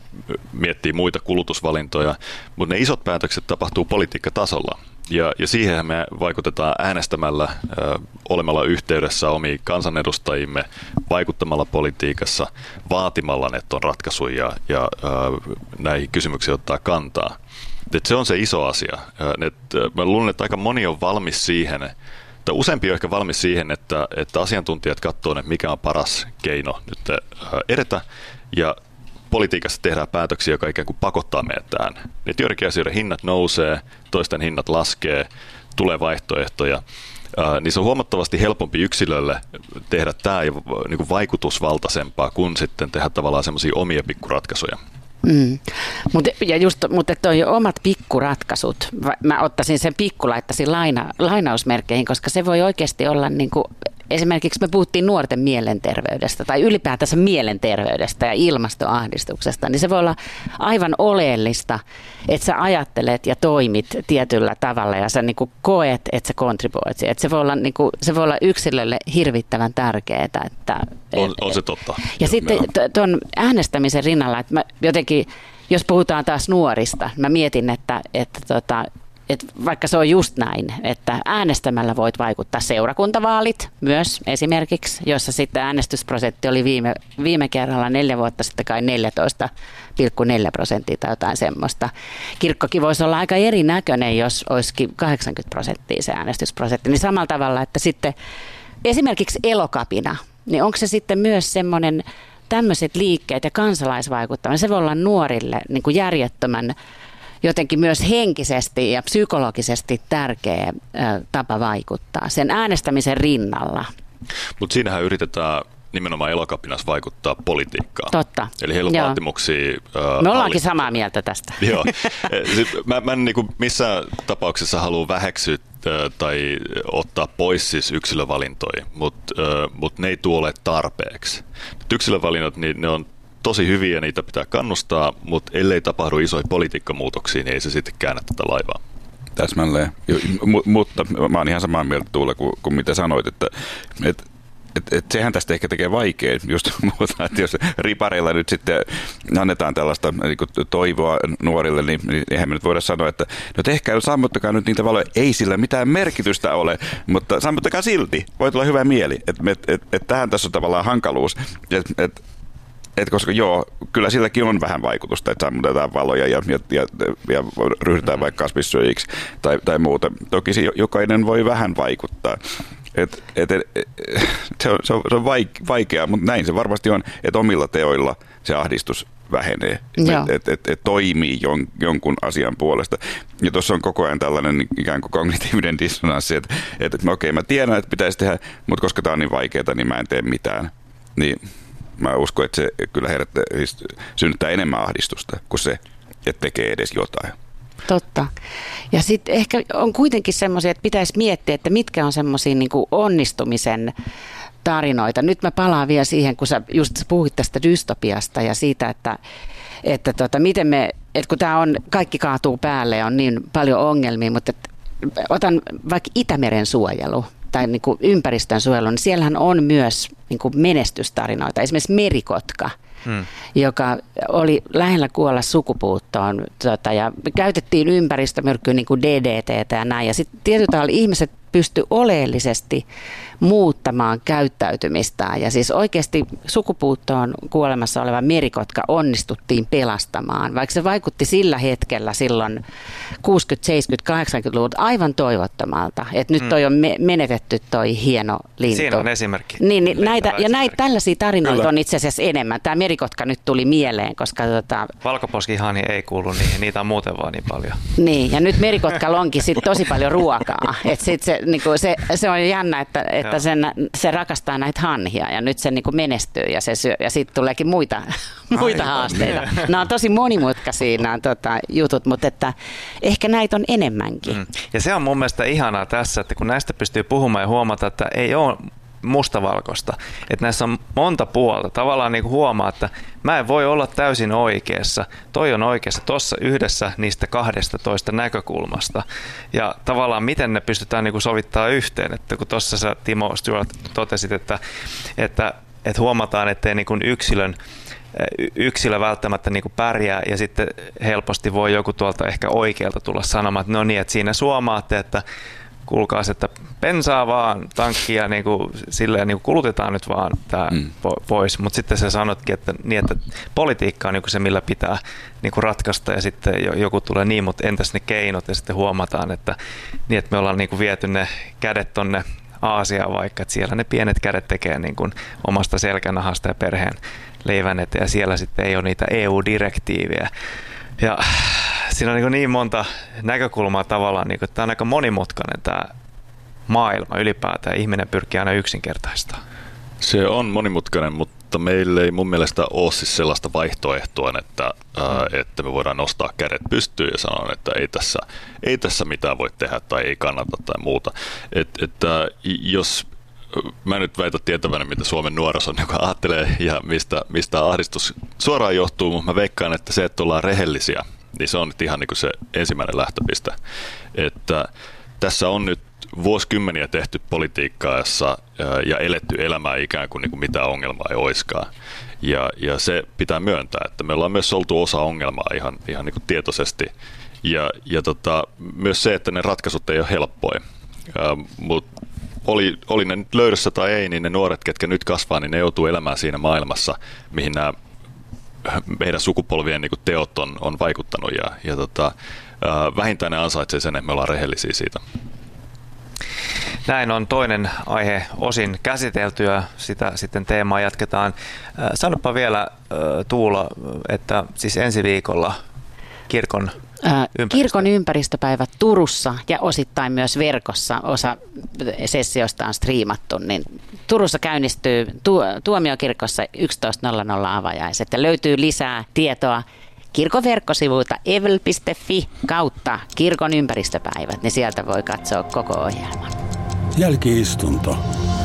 miettii muita kulutusvalintoja, mutta ne isot päätökset tapahtuu politiikkatasolla. Ja, ja siihen me vaikutetaan äänestämällä, äh, olemalla yhteydessä omiin kansanedustajimme, vaikuttamalla politiikassa, vaatimalla netton ratkaisuja ja, ja äh, näihin kysymyksiin ottaa kantaa. Et se on se iso asia. Äh, et, äh, mä luulen, että aika moni on valmis siihen, tai useampi on ehkä valmis siihen, että, että asiantuntijat katsoo, että mikä on paras keino nyt äh, edetä, ja politiikassa tehdään päätöksiä, joka ikään kuin pakottaa meidät tähän. Niin joidenkin asioiden hinnat nousee, toisten hinnat laskee, tulee vaihtoehtoja. Ää, niin se on huomattavasti helpompi yksilölle tehdä tämä niin kuin vaikutusvaltaisempaa kuin sitten tehdä tavallaan semmoisia omia pikkuratkaisuja. Mm. Mut, ja just, mutta toi omat pikkuratkaisut, mä ottaisin sen pikku, laittaisin laina, lainausmerkkeihin, koska se voi oikeasti olla niin kuin, esimerkiksi me puhuttiin nuorten mielenterveydestä tai ylipäätänsä mielenterveydestä ja ilmastoahdistuksesta, niin se voi olla aivan oleellista, että sä ajattelet ja toimit tietyllä tavalla ja sä niin kuin koet, että sä kontribuoit. Että se voi olla, niin kuin, se voi olla yksilölle hirvittävän tärkeää. Että, on, on se totta. Ja Joo, sitten tuon äänestämisen rinnalla, että mä jotenkin, jos puhutaan taas nuorista, mä mietin, että, että tota, että vaikka se on just näin, että äänestämällä voit vaikuttaa seurakuntavaalit myös esimerkiksi, jossa sitten äänestysprosentti oli viime, viime kerralla neljä vuotta sitten kai neljätoista pilkku neljä prosenttia tai jotain semmoista. Kirkkokin voisi olla aika erinäköinen, jos olisikin kahdeksankymmentä prosenttia se äänestysprosentti. Niin samalla tavalla, että sitten esimerkiksi Elokapina, niin onko se sitten myös semmoinen tämmöiset liikkeet ja kansalaisvaikuttaminen, se voi olla nuorille niin kuin järjettömän jotenkin myös henkisesti ja psykologisesti tärkeä tapa vaikuttaa sen äänestämisen rinnalla. Mutta siinähän yritetään nimenomaan Elokapinassa vaikuttaa politiikkaan. Totta. Eli heillä on Joo. vaatimuksia. Me ollaankin hallit... samaa mieltä tästä. Joo. Mä, mä en niin missään tapauksessa halua väheksyä tai ottaa pois siis yksilövalintoja, mutta mut ne ei tule tarpeeksi. Yksilövalinnat, niin ne on tosi hyviä, niitä pitää kannustaa, mutta ellei tapahdu isoja politiikkamuutoksia, niin ei se sitten käännä tätä laivaa. Täsmälleen. M- mutta mä oon ihan samaa mieltä Tuula kuin, kuin mitä sanoit, että et, et, et sehän tästä ehkä tekee vaikeaa, just muuta, että jos ripareilla nyt sitten annetaan tällaista niin kuin toivoa nuorille, niin, niin eihän me nyt voida sanoa, että no tehkää, sammuttakaa nyt niitä valoja, ei sillä mitään merkitystä ole, mutta sammuttakaa silti, voi tulla hyvä mieli, että et, et, et tähän tässä on tavallaan hankaluus, että et, Et koska joo, kyllä silläkin on vähän vaikutusta, että sammutetaan valoja ja, ja, ja, ja ryhdytään vaikka kasvissyöjiksi tai, tai muuta. Toki jokainen voi vähän vaikuttaa. Et, et, et, se on, se on, se on vaikeaa, mutta näin se varmasti on, että omilla teoilla se ahdistus vähenee, että et, et, et toimii jon, jonkun asian puolesta. Ja tuossa on koko ajan tällainen ikään kuin kognitiivinen dissonanssi, että et, et, okei, mä tiedän, että pitäisi tehdä, mutta koska tämä on niin vaikeaa, niin mä en tee mitään. Niin mä uskon, että se kyllä herättää, siis synnyttää enemmän ahdistusta kuin se, että tekee edes jotain. Totta. Ja sitten ehkä on kuitenkin semmoisia, että pitäisi miettiä, että mitkä on semmoisia niin kuin onnistumisen tarinoita. Nyt mä palaan vielä siihen, kun sä just puhuit tästä dystopiasta ja siitä, että, että tota, miten me, että kun tämä on, kaikki kaatuu päälle ja on niin paljon ongelmia, mutta että, otan vaikka Itämeren suojelu tai niin kuin ympäristön suojelu, niin siellähän on myös niin kuin menestystarinoita. Esimerkiksi merikotka, hmm. joka oli lähellä kuolla sukupuuttoon tota, ja käytettiin ympäristömyrkkyä niin kuin D D T ja näin. Ja sitten tietyllä tavalla ihmiset pysty oleellisesti muuttamaan käyttäytymistään. Ja siis oikeasti sukupuuttoon kuolemassa oleva merikotka onnistuttiin pelastamaan, vaikka se vaikutti sillä hetkellä silloin kuusikymmentä-, seitsemänkymmentä-, kahdeksankymmentäluvut aivan toivottomalta. Että nyt toi on me- menetetty toi hieno lintu. Siinä on esimerkki. Niin, niin näitä, ja näitä tällaisia tarinoita Kyllä. on itse asiassa enemmän. Tämä merikotka nyt tuli mieleen, koska... Tota... Valkoposkihani ei kuulu niihin, niitä on muuten vaan niin paljon. Niin, ja nyt merikotkalla onkin sit tosi paljon ruokaa. Et sit se, niinku, se, se on jännä, että, että sen, se rakastaa näitä hanhia ja nyt se niinku menestyy ja se syö, ja sitten tuleekin muita, muita haasteita. Nämä on tosi monimutkaisia nämä tota, jutut, mutta että ehkä näitä on enemmänkin. Mm. Ja se on mun mielestä ihanaa tässä, että kun näistä pystyy puhumaan ja huomata, että ei ole mustavalkoista. Että näissä on monta puolta. Tavallaan niin kuin huomaa, että mä en voi olla täysin oikeassa. Toi on oikeassa tuossa yhdessä niistä kahdesta toista näkökulmasta. Ja tavallaan miten ne pystytään niin kuin sovittaa yhteen. Että kun tuossa sä Timo Stuart totesit, että, että, että huomataan, ettei niin kuin yksilön yksilö välttämättä niin kuin pärjää ja sitten helposti voi joku tuolta ehkä oikealta tulla sanomaan, että no niin, että siinä suomaatte, että kuulkaas, että bensaa vaan tankkia, niin kuin, silleen niin kuin kulutetaan nyt vaan tämä mm. pois, mutta sitten sä sanotkin, että, niin, että politiikka on niin kuin se, millä pitää niin kuin ratkaista ja sitten joku tulee niin, mutta entäs ne keinot ja sitten huomataan, että, niin, että me ollaan niin kuin viety ne kädet tonne Aasiaan vaikka, että siellä ne pienet kädet tekee niin kuin omasta selkänahasta ja perheen leivän eteen ja siellä sitten ei ole niitä E U-direktiivejä. Ja siinä on niin, niin monta näkökulmaa tavallaan, niin kuin, että tämä on aika monimutkainen tämä maailma ylipäätään. Ihminen pyrkii aina yksinkertaistamaan. Se on monimutkainen, mutta meillä ei mun mielestä ole siis sellaista vaihtoehtoa, että, mm. ää, että me voidaan nostaa kädet pystyyn ja sanoa, että ei tässä, ei tässä mitään voi tehdä tai ei kannata tai muuta. Et, että jos mä nyt väitän tietävänä, mitä Suomen nuoriso joka ajattelee ja mistä, mistä ahdistus suoraan johtuu, mutta mä veikkaan, että se, että ollaan rehellisiä, niin se on nyt ihan niin kuin se ensimmäinen lähtöpiste. Että tässä on nyt vuosikymmeniä tehty politiikkaa jossa, ja eletty elämää ikään kuin, niin kuin mitään ongelmaa ei oiskaan. Ja, ja se pitää myöntää, että me ollaan myös oltu osa ongelmaa ihan, ihan niin kuin tietoisesti. Ja, ja tota, myös se, että ne ratkaisut ei ole helppoja. Mutta oli, oli ne nyt löydössä tai ei, niin ne nuoret, ketkä nyt kasvaa, niin ne joutuu elämään siinä maailmassa, mihin nämä meidän sukupolvien niin kuin teot on, on vaikuttanut. Ja, ja tota, vähintään ne ansaitsee sen, että me ollaan rehellisiä siitä. Näin on toinen aihe osin käsiteltyä, sitä sitten teemaa jatketaan. Sanopa vielä Tuula, että siis ensi viikolla kirkon ympäristö. Kirkon ympäristöpäivät Turussa ja osittain myös verkossa, osa sessioista on striimattu, niin Turussa käynnistyy Tuomiokirkossa yksitoista nolla nolla avajaiset ja löytyy lisää tietoa kirkon verkkosivuilta evel piste fi kautta kirkon ympäristöpäivät, niin sieltä voi katsoa koko ohjelman. Jälki-istunto.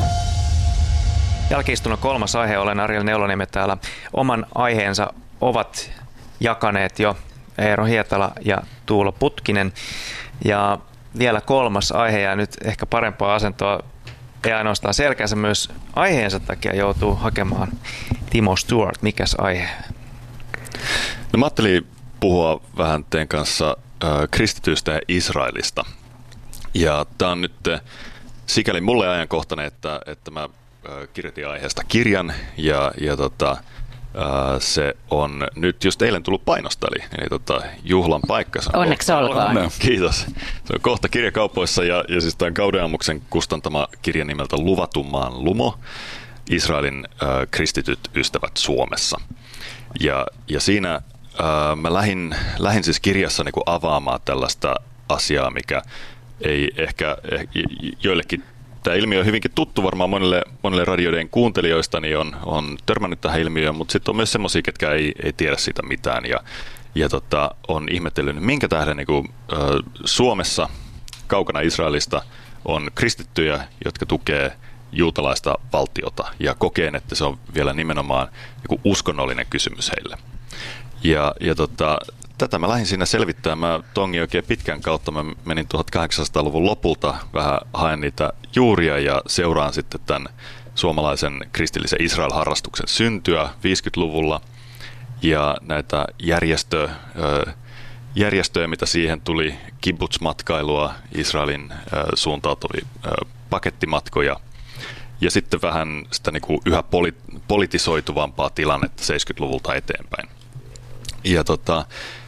Jälki-istunnon kolmas aihe, olen Ariel Neuloniemi täällä. Oman aiheensa ovat jakaneet jo Eero Hietala ja Tuula Putkinen. Ja vielä kolmas aihe, ja nyt ehkä parempaa asentoa ei ainoastaan selkänsä, myös aiheensa takia joutuu hakemaan Timo Stewart. Mikäs aihe? No, mä ajattelin puhua vähän teidän kanssa äh, kristityistä ja Israelista. Ja tää on nyt sikäli mulle ajankohtainen, että, että mä äh, kirjoitin aiheesta kirjan ja, ja tota, Uh, se on nyt just eilen tullut painosta, eli, eli tota, juhlan paikka. Onneksi olkoon. No, kiitos. Se on kohta kirjakaupoissa ja, ja siis tämä Gaudeamuksen kustantama kirja nimeltä Luvatun maan lumo, Israelin uh, kristityt ystävät Suomessa. Ja, ja siinä uh, mä lähdin, lähdin siis kirjassa niin kuin avaamaan tällaista asiaa, mikä ei ehkä eh, joillekin. Tämä ilmiö on hyvinkin tuttu varmaan monille, monille radioiden kuuntelijoista, niin on, on törmännyt tähän ilmiöön, mutta sitten on myös semmoisia, ketkä ei, ei tiedä siitä mitään ja, ja tota, on ihmetellyt, minkä tähden niin kuin, ä, Suomessa, kaukana Israelista, on kristittyjä, jotka tukee juutalaista valtiota ja kokeen, että se on vielä nimenomaan niin kuin uskonnollinen kysymys heille. Ja, ja tota, tätä mä lähdin siinä selvittämään. Mä tongin oikein pitkän kautta. Mä menin tuhatkahdeksansataaluvun lopulta vähän haen niitä juuria ja seuraan sitten tämän suomalaisen kristillisen Israel-harrastuksen syntyä viisikymmentäluvulla. Ja näitä järjestö, järjestöjä, mitä siihen tuli, kibbutz-matkailua, Israelin suuntautuvia pakettimatkoja. Ja sitten vähän sitä niin kuin yhä poli- politisoituvampaa tilannetta seitsemänkymmentäluvulta eteenpäin. Ja tota,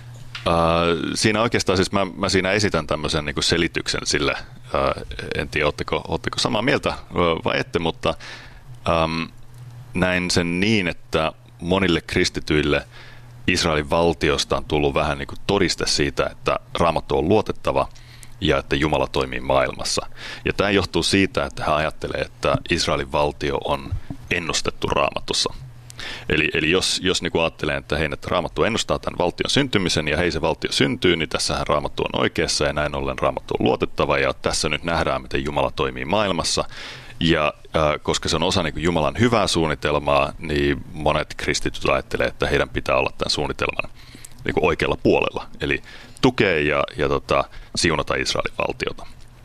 Uh, siinä oikeastaan siis mä, mä siinä esitän tämmöisen niin kuin selityksen sille, uh, en tiedä ootteko, ootteko samaa mieltä uh, vai ette, mutta um, näin sen niin, että monille kristityille Israelin valtiosta on tullut vähän niin kuin todiste siitä, että Raamattu on luotettava ja että Jumala toimii maailmassa. Ja tämä johtuu siitä, että hän ajattelee, että Israelin valtio on ennustettu Raamatussa. Eli, eli jos, jos niin kuin ajattelee, että hei, että Raamattu ennustaa tämän valtion syntymisen ja hei, se valtio syntyy, niin tässähän Raamattu on oikeassa ja näin ollen Raamattu on luotettava ja tässä nyt nähdään, miten Jumala toimii maailmassa. Ja äh, koska se on osa niin kuin Jumalan hyvää suunnitelmaa, niin monet kristityt ajattelee, että heidän pitää olla tämän suunnitelman niin kuin oikealla puolella. Eli tukee ja, ja tota, siunata Israelin valtiota.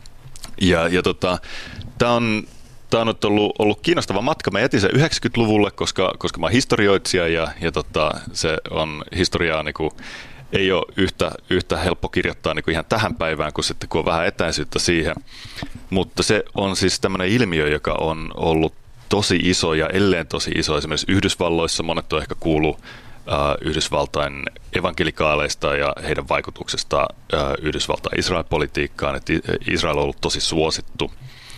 Ja, ja tota, tämä on... Tämä on ollut, ollut kiinnostava matka. Mä jätin sen yhdeksänkymmentäluvulle, koska, koska mä oon historioitsija ja, ja tota, se on historiaa, niin kuin, ei ole yhtä, yhtä helppo kirjoittaa niin kuin ihan tähän päivään, kun, sitten, kun on vähän etäisyyttä siihen. Mutta se on siis tämmöinen ilmiö, joka on ollut tosi iso ja edelleen tosi iso. Esimerkiksi Yhdysvalloissa monet on ehkä kuullut äh, Yhdysvaltain evankelikaaleista ja heidän vaikutuksesta äh, Yhdysvaltain Israel-politiikkaan. Että Israel on ollut tosi suosittu.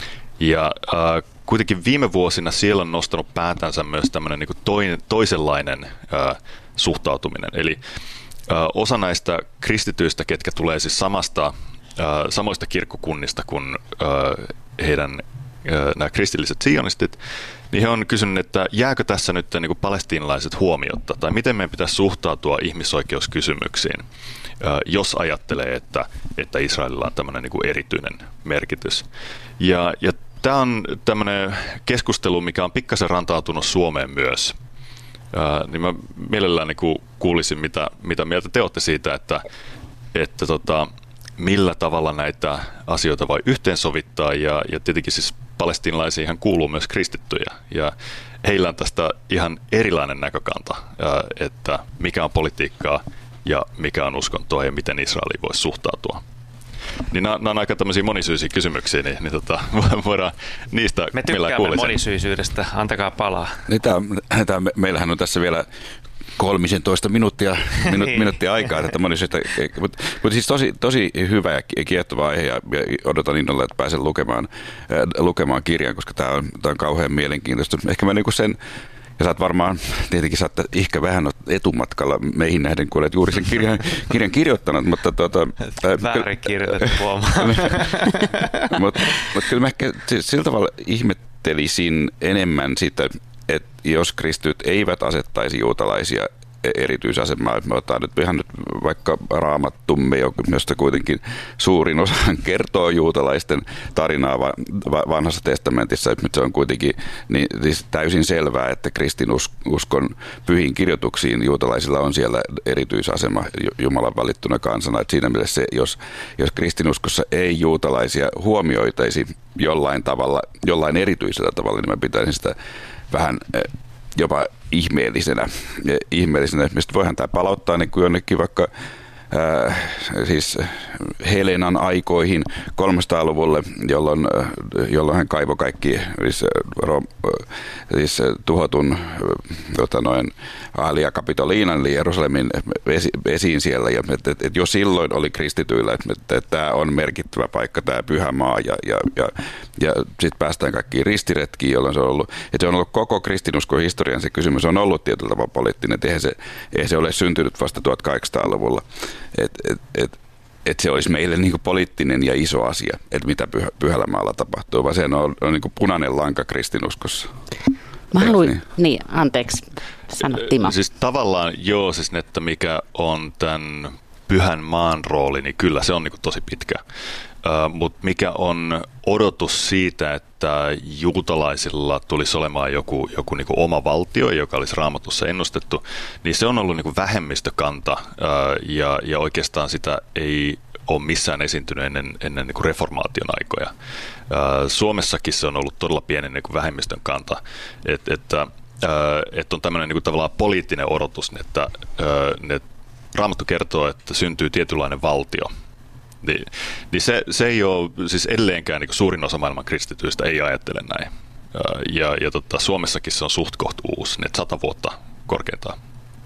Ja äh, kuitenkin viime vuosina siellä on nostanut päätänsä myös tämmöinen niin kuin toinen, toisenlainen äh, suhtautuminen. Eli äh, osa näistä kristityistä, ketkä tulee siis samasta, äh, samoista kirkkokunnista kuin äh, heidän äh, nämä kristilliset sionistit, niin he on kysynyt, että jääkö tässä nyt niin kuin palestiinalaiset huomiotta, tai miten meidän pitäisi suhtautua ihmisoikeuskysymyksiin, äh, jos ajattelee, että, että Israelilla on tämmöinen niin kuin erityinen merkitys. Ja, ja tämä on tämmöinen keskustelu, mikä on pikkasen rantautunut Suomeen myös. Ää, niin mä mielellään niin kuulisin, mitä, mitä mieltä te olette siitä, että, että tota, millä tavalla näitä asioita voi yhteensovittaa. Ja, ja tietenkin siis palestiinalaisiinhan kuuluu myös kristittyjä. Ja heillä on tästä ihan erilainen näkökanta, ää, että mikä on politiikkaa ja mikä on uskontoa ja miten Israeliin voisi suhtautua. Niin nämä, nämä on aika tämmöisiä monisyisiä kysymyksiä, niin, niin tota, voidaan niistä me millä kuulisin. Me monisyisyydestä, antakaa palaa. Niin tämä, tämä, meillähän on tässä vielä kolmisentoista minuuttia, minu, minuuttia aikaa. Että mutta, mutta siis tosi, tosi hyvä ja kiehtova aihe ja, ja odotan innolla, että pääsen lukemaan, äh, lukemaan kirjan, koska tämä on, tämä on kauhean mielenkiintoista. Ehkä mä niin sen, ja sä oot varmaan, tietenkin sä oot ehkä vähän etumatkalla meihin nähden, kun olet juuri sen kirjan, kirjan kirjoittanut, mutta tuota... Väärin kirjoitettu huomaan. Mutta mut kyllä mä ehkä sillä tavalla ihmettelisin enemmän sitä, että jos kristityt eivät asettaisi juutalaisia erityisasemaa. Me otetaan nyt ihan nyt vaikka Raamattumme, josta kuitenkin suurin osa kertoo juutalaisten tarinaa vanhassa testamentissa, että se on kuitenkin niin, siis täysin selvää, että kristinuskon pyhiin kirjoituksiin juutalaisilla on siellä erityisasema Jumalan valittuna kansana. Että siinä mielessä, jos, jos kristinuskossa ei juutalaisia huomioitaisi jollain tavalla, jollain erityisellä tavalla, niin mä pitäisin sitä vähän jopa ihmeellisenä. ihmeellisenä. Mistä voihan tämä palauttaa niin kuin jonnekin vaikka äh, siis Helenan aikoihin kolmesataaluvulle, jolloin, jolloin hän kaivoi kaikki siis, ro, siis tuhotun tota noin, Aalia Kapitoliinan eli Jerusalemin esi, esiin siellä. Ja, et, et, et jo silloin oli kristityillä, että et, et, tämä on merkittävä paikka, tämä pyhä maa ja, ja, ja, ja sitten päästään kaikkiin ristiretkiin, jolloin se on ollut, että se on ollut koko kristinuskon historian se kysymys on ollut tietyllä tavalla poliittinen, että eihän se, eihän se ole syntynyt vasta tuhatkahdeksansataaluvulla. Että et, et, et se olisi meille niin kuin poliittinen ja iso asia, että mitä pyhä, Pyhällä maalla tapahtuu, vaan se on, on niin kuin punainen lanka kristinuskossa. Mä haluin, niin? niin, anteeksi, sano Timo. Siis tavallaan joo, siis että mikä on tämän pyhän maan rooli, niin kyllä se on niin kuin tosi pitkä. Uh, mutta mikä on odotus siitä, että juutalaisilla tulisi olemaan joku, joku niin kuin oma valtio, joka olisi Raamatussa ennustettu, niin se on ollut niin kuin vähemmistökanta uh, ja, ja oikeastaan sitä ei ole missään esiintynyt ennen, ennen niin kuin reformaation aikoja. Uh, Suomessakin se on ollut todella pienen niin kuin vähemmistön kanta, että et, et on tämmöinen niin kuin tavallaan poliittinen odotus, että uh, ne Raamattu kertoo, että syntyy tietynlainen valtio. Niin, niin se, se ei ole, siis edelleenkään niin suurin osa maailman kristityistä ei ajattele näin. Ja, ja tota, Suomessakin se on suht koht uusi, että sata vuotta korkeintaan.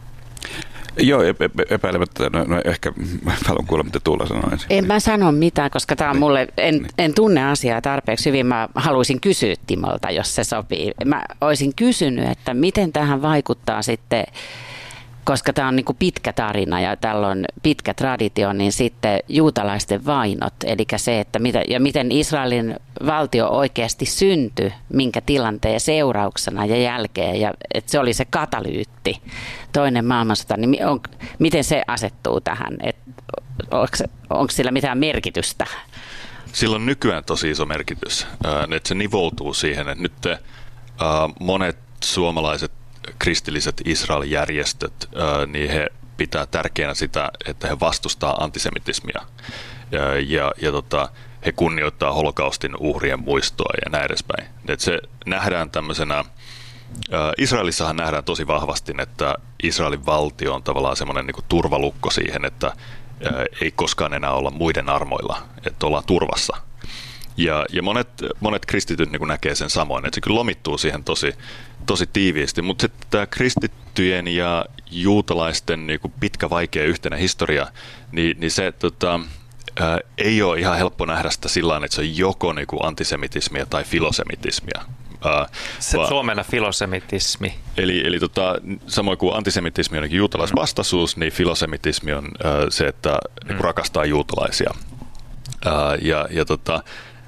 Joo, epäilemättä. No, no ehkä haluan kuulla, mitä Tuula sanoo ensin. En mä sano mitään, koska tämä on mulle, en, en tunne asiaa tarpeeksi hyvin. Mä haluaisin kysyä Timolta, jos se sopii. Mä olisin kysynyt, että miten tähän vaikuttaa sitten, koska tämä on niin kuin pitkä tarina ja tällä on pitkä traditio, niin sitten juutalaisten vainot, eli se, että mitä, ja miten Israelin valtio oikeasti syntyi, minkä tilanteen seurauksena ja jälkeen, ja että se oli se katalyytti, toinen maailmansota, niin on, miten se asettuu tähän, että onko, onko sillä mitään merkitystä? Sillä on nykyään tosi iso merkitys, että se nivoutuu siihen, että nyt te, monet suomalaiset kristilliset Israel-järjestöt, niin he pitää tärkeänä sitä, että he vastustaa antisemitismia ja, ja, ja tota, he kunnioittaa holokaustin uhrien muistoa ja näin edespäin. Et se nähdään tämmöisenä, Israelissahan nähdään tosi vahvasti, että Israelin valtio on tavallaan semmoinen niin kuin turvalukko siihen, että ei koskaan enää olla muiden armoilla, että ollaan turvassa. Ja, ja monet, monet kristityt niin kuin näkee sen samoin, että se kyllä lomittuu siihen tosi, tosi tiiviisti, mutta sitten tämä kristittyjen ja juutalaisten niin kuin pitkä, vaikea yhteinen historia, niin, niin se tota, ää, ei ole ihan helppo nähdä sitä sillä tavalla, että se on joko niin kuin antisemitismia tai filosemitismia. Ää, se va- Suomena filosemitismi. Eli, eli tota, samoin kuin antisemitismi on juutalaisvastaisuus, niin filosemitismi on ää, se, että mm. niin kuin rakastaa juutalaisia. Ää, ja ja tota,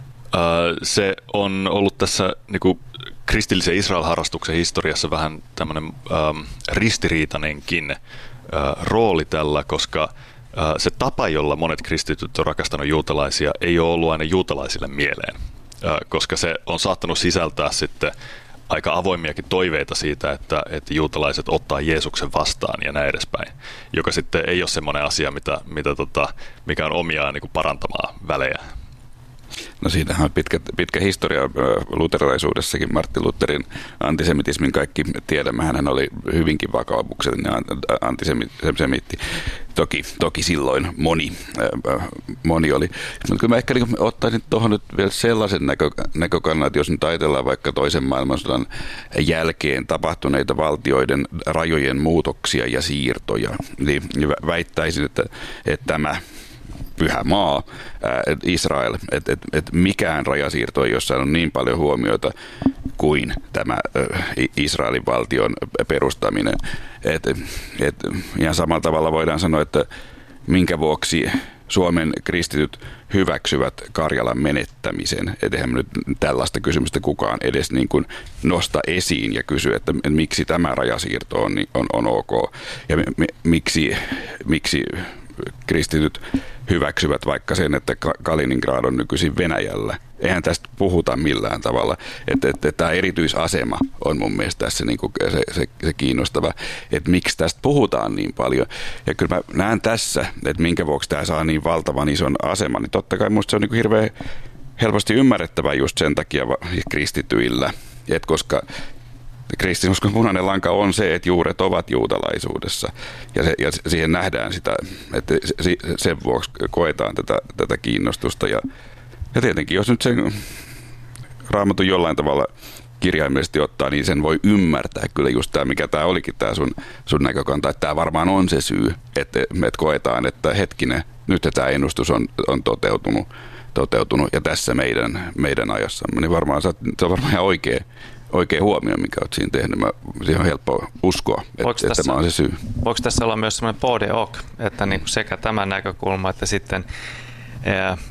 se on ollut tässä niin kuin kristillisen Israel-harrastuksen historiassa vähän tämmöinen ähm, ristiriitainenkin äh, rooli tällä, koska äh, se tapa, jolla monet kristityt on rakastanut juutalaisia, ei ole ollut aina juutalaisille mieleen, äh, koska se on saattanut sisältää sitten aika avoimiakin toiveita siitä, että, että juutalaiset ottaa Jeesuksen vastaan ja näin edespäin, joka sitten ei ole semmoinen asia, mitä, mitä tota, mikä on omiaan niin kuin parantamaan välejä. No siitähän on pitkä, pitkä historia luterilaisuudessakin. Martin Lutherin antisemitismin kaikki tiedämme. Hän oli hyvinkin vakaumuksellinen antisemitti. Toki, toki silloin moni, moni oli. Mutta kyllä mä ehkä niin ottaisin tuohon nyt vielä sellaisen näkö, näkökannan, että jos nyt ajatellaan vaikka toisen maailmansodan jälkeen tapahtuneita valtioiden rajojen muutoksia ja siirtoja, niin väittäisin, että, että tämä pyhä maa, Israel, että et, et mikään rajasiirto ei jossain ole niin paljon huomiota kuin tämä Israelin valtion perustaminen. Et, et, ihan samalla tavalla voidaan sanoa, että minkä vuoksi Suomen kristityt hyväksyvät Karjalan menettämisen. Et eihän nyt tällaista kysymystä kukaan edes niin kuin nosta esiin ja kysy, että miksi tämä rajasiirto on, on, on ok ja mi, miksi, miksi kristityt hyväksyvät vaikka sen, että Kaliningrad on nykyisin Venäjällä. Eihän tästä puhuta millään tavalla. Että, että, että tämä erityisasema on mun mielestä tässä niin kuin se, se, se kiinnostava, että miksi tästä puhutaan niin paljon. Ja kyllä mä näen tässä, että minkä vuoksi tämä saa niin valtavan ison aseman, niin totta kai musta se on niin kuin hirveän helposti ymmärrettävä just sen takia kristityillä, että koska kristinuskon punainen lanka on se, että juuret ovat juutalaisuudessa ja, se, ja siihen nähdään sitä, että sen vuoksi koetaan tätä, tätä kiinnostusta ja, ja tietenkin jos nyt sen Raamatun jollain tavalla kirjaimellisesti ottaa, niin sen voi ymmärtää kyllä just tämä, mikä tämä olikin tämä sun, sun näkökanta, että tämä varmaan on se syy, että, että koetaan, että hetkinen, nyt tämä ennustus on, on toteutunut, toteutunut ja tässä meidän, meidän ajassamme, niin varmaan se on varmaan ihan oikea Oikein huomio, mikä olet siinä tehnyt. Mä, siihen on helppo uskoa, että, että tämä on se syy. Voiko tässä olla myös sellainen podeok, että niin sekä tämä näkökulma, että sitten ää, ää,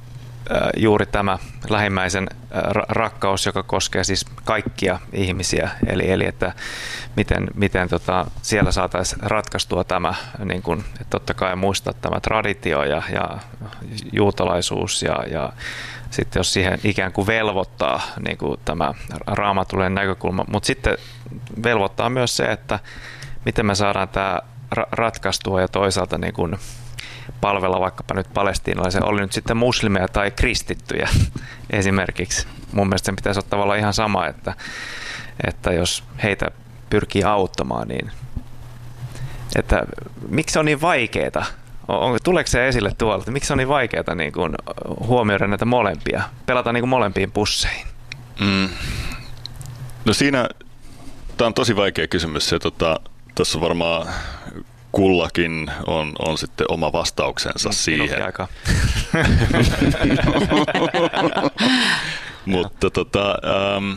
juuri tämä lähimmäisen ää, rakkaus, joka koskee siis kaikkia ihmisiä, eli, eli että miten, miten tota, siellä saataisiin ratkaistua tämä, niin kun, että totta kai muistaa tämä traditio ja, ja juutalaisuus ja, ja sitten jos siihen ikään kuin velvoittaa niin kuin tämä raamatullinen näkökulma, mutta sitten velvoittaa myös se, että miten me saadaan tämä ratkaistua ja toisaalta niin kuin palvella vaikkapa nyt palestiinalaisia, oli nyt sitten muslimeja tai kristittyjä esimerkiksi. Mun mielestä sen pitäisi olla tavallaan ihan sama, että, että jos heitä pyrkii auttamaan, niin että miksi on niin vaikeaa? On, tuleeko se esille tuolla, että miksi on niin vaikeaa niin kuin huomioida näitä molempia, pelata niin kuin molempiin pusseihin? Mm. No siinä, tämä on tosi vaikea kysymys. Se, tota, tässä varmaan kullakin on, on sitten oma vastauksensa siihen. Aika. Mutta tota, ähm,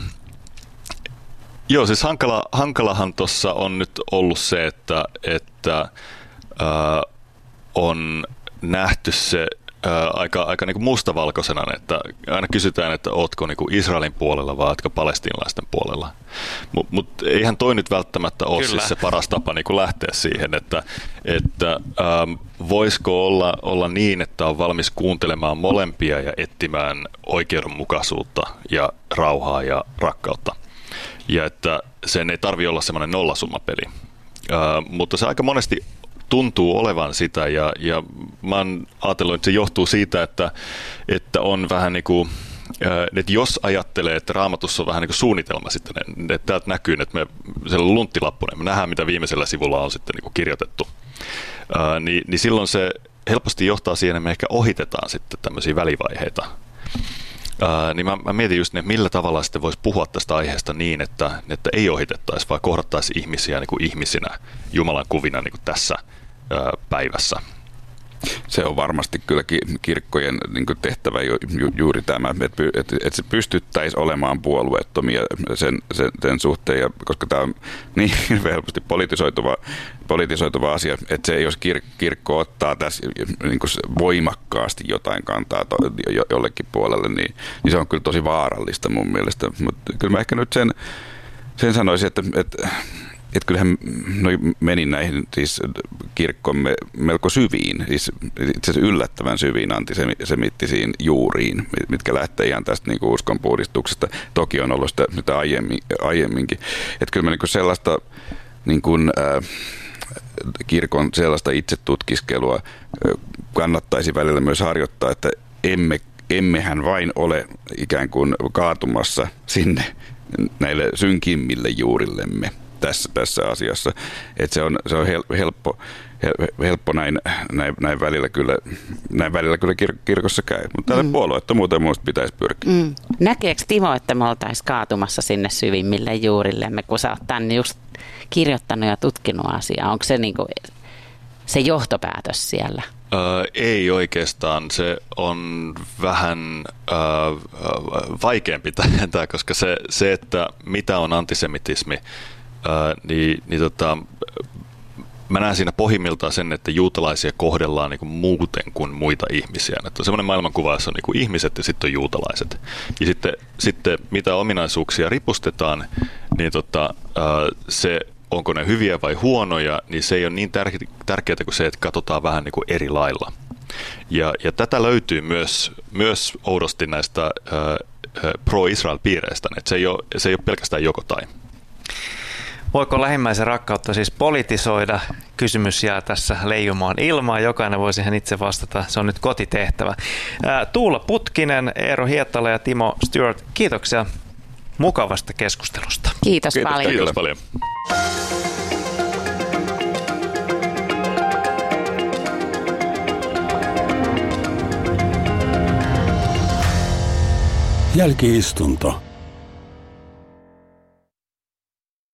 joo, siis hankala, hankalahan tuossa on nyt ollut se, että, että äh, on nähty se ää, aika, aika niin kuin mustavalkoisena, että aina kysytään, että ootko niin kuin Israelin puolella vai ootko palestiinalaisten puolella. Mutta mut eihän toi nyt välttämättä ole siis se paras tapa niin kuin lähteä siihen, että, että ähm, voisiko olla, olla niin, että on valmis kuuntelemaan molempia ja etsimään oikeudenmukaisuutta ja rauhaa ja rakkautta. Ja että sen ei tarvitse olla semmoinen nollasummapeli. Äh, mutta se aika monesti tuntuu olevan sitä ja, ja mä oon ajatellut, että se johtuu siitä, että, että on vähän niin kuin, että jos ajattelee, että Raamatussa on vähän niin kuin suunnitelma sitten, että täältä näkyy, että me siellä on lunttilappunen, me nähdään mitä viimeisellä sivulla on sitten niin kuin kirjoitettu, ää, niin, niin silloin se helposti johtaa siihen, että me ehkä ohitetaan sitten tämmöisiä välivaiheita. Ää, niin mä, mä mietin just, että millä tavalla sitten voisi puhua tästä aiheesta niin, että, että ei ohitettaisi, vaan kohdattaisi ihmisiä niin kuin ihmisinä, Jumalan kuvina niin kuin tässä ää, päivässä. Se on varmasti kyllä kirkkojen niin kuin tehtävä ju, ju, juuri tämä, että, että, että se pystyttäisi olemaan puolueettomia sen, sen, sen suhteen, ja, koska tämä on niin helposti politisoituva, politisoituva asia, että se, jos kir, kirkko ottaa tässä niin kuin voimakkaasti jotain kantaa to, jo, jollekin puolelle, niin, niin se on kyllä tosi vaarallista mun mielestä. Mutta kyllä mä ehkä nyt sen, sen sanoisin, että, että että kyllähän no, menin näihin siis kirkkomme melko syviin, siis itse asiassa yllättävän syviin antisemittisiin juuriin, mitkä lähtee ihan tästä niin kuin uskonpuhdistuksesta. Toki on ollut sitä, sitä aiemmin, aiemminkin. Että kyllä mä niin kuin sellaista niin kuin, äh, kirkon sellaista itsetutkiskelua kannattaisi välillä myös harjoittaa, että emme emmehän vain ole ikään kuin kaatumassa sinne näille synkimmille juurillemme tässä, tässä asiassa. Että se on, se on hel, helppo, hel, helppo näin, näin, näin, välillä kyllä, näin välillä kyllä kir, kirkossa käy, mutta tälle mm. puolueettomuuteen minusta pitäisi pyrkiä. Mm. Näkeekö Timo, että me oltaisiin kaatumassa sinne syvimmille juurillemme, kun sä oot tänne just kirjoittanut ja tutkinut asiaa? Onko se niinku se johtopäätös siellä? Öö, ei oikeastaan. Se on vähän öö, vaikeampi tämä, koska se, se, että mitä on antisemitismi, öö, niin, niin tota, mä näen siinä pohjimmiltaan sen, että juutalaisia kohdellaan niin kuin muuten kuin muita ihmisiä. Että on semmoinen maailmankuva, jossa on niin kuin ihmiset ja sitten on juutalaiset. Ja sitten, sitten mitä ominaisuuksia ripustetaan, niin tota, öö, se onko ne hyviä vai huonoja, niin se ei ole niin tärkeää kuin se, että katsotaan vähän niin kuin eri lailla. Ja, ja tätä löytyy myös, myös oudosti näistä äh, pro-Israel-piireistä, että se ei ole, se ei ole pelkästään joko tai. Voiko lähimmäisen rakkautta siis politisoida? Kysymys jää tässä leijumaan ilmaan. Jokainen voi siihen itse vastata. Se on nyt kotitehtävä. Ää, Tuula Putkinen, Eero Hietala ja Timo Stewart, kiitoksia mukavasta keskustelusta. Kiitos, Kiitos paljon. Kiitos paljon. Jälki-istunto.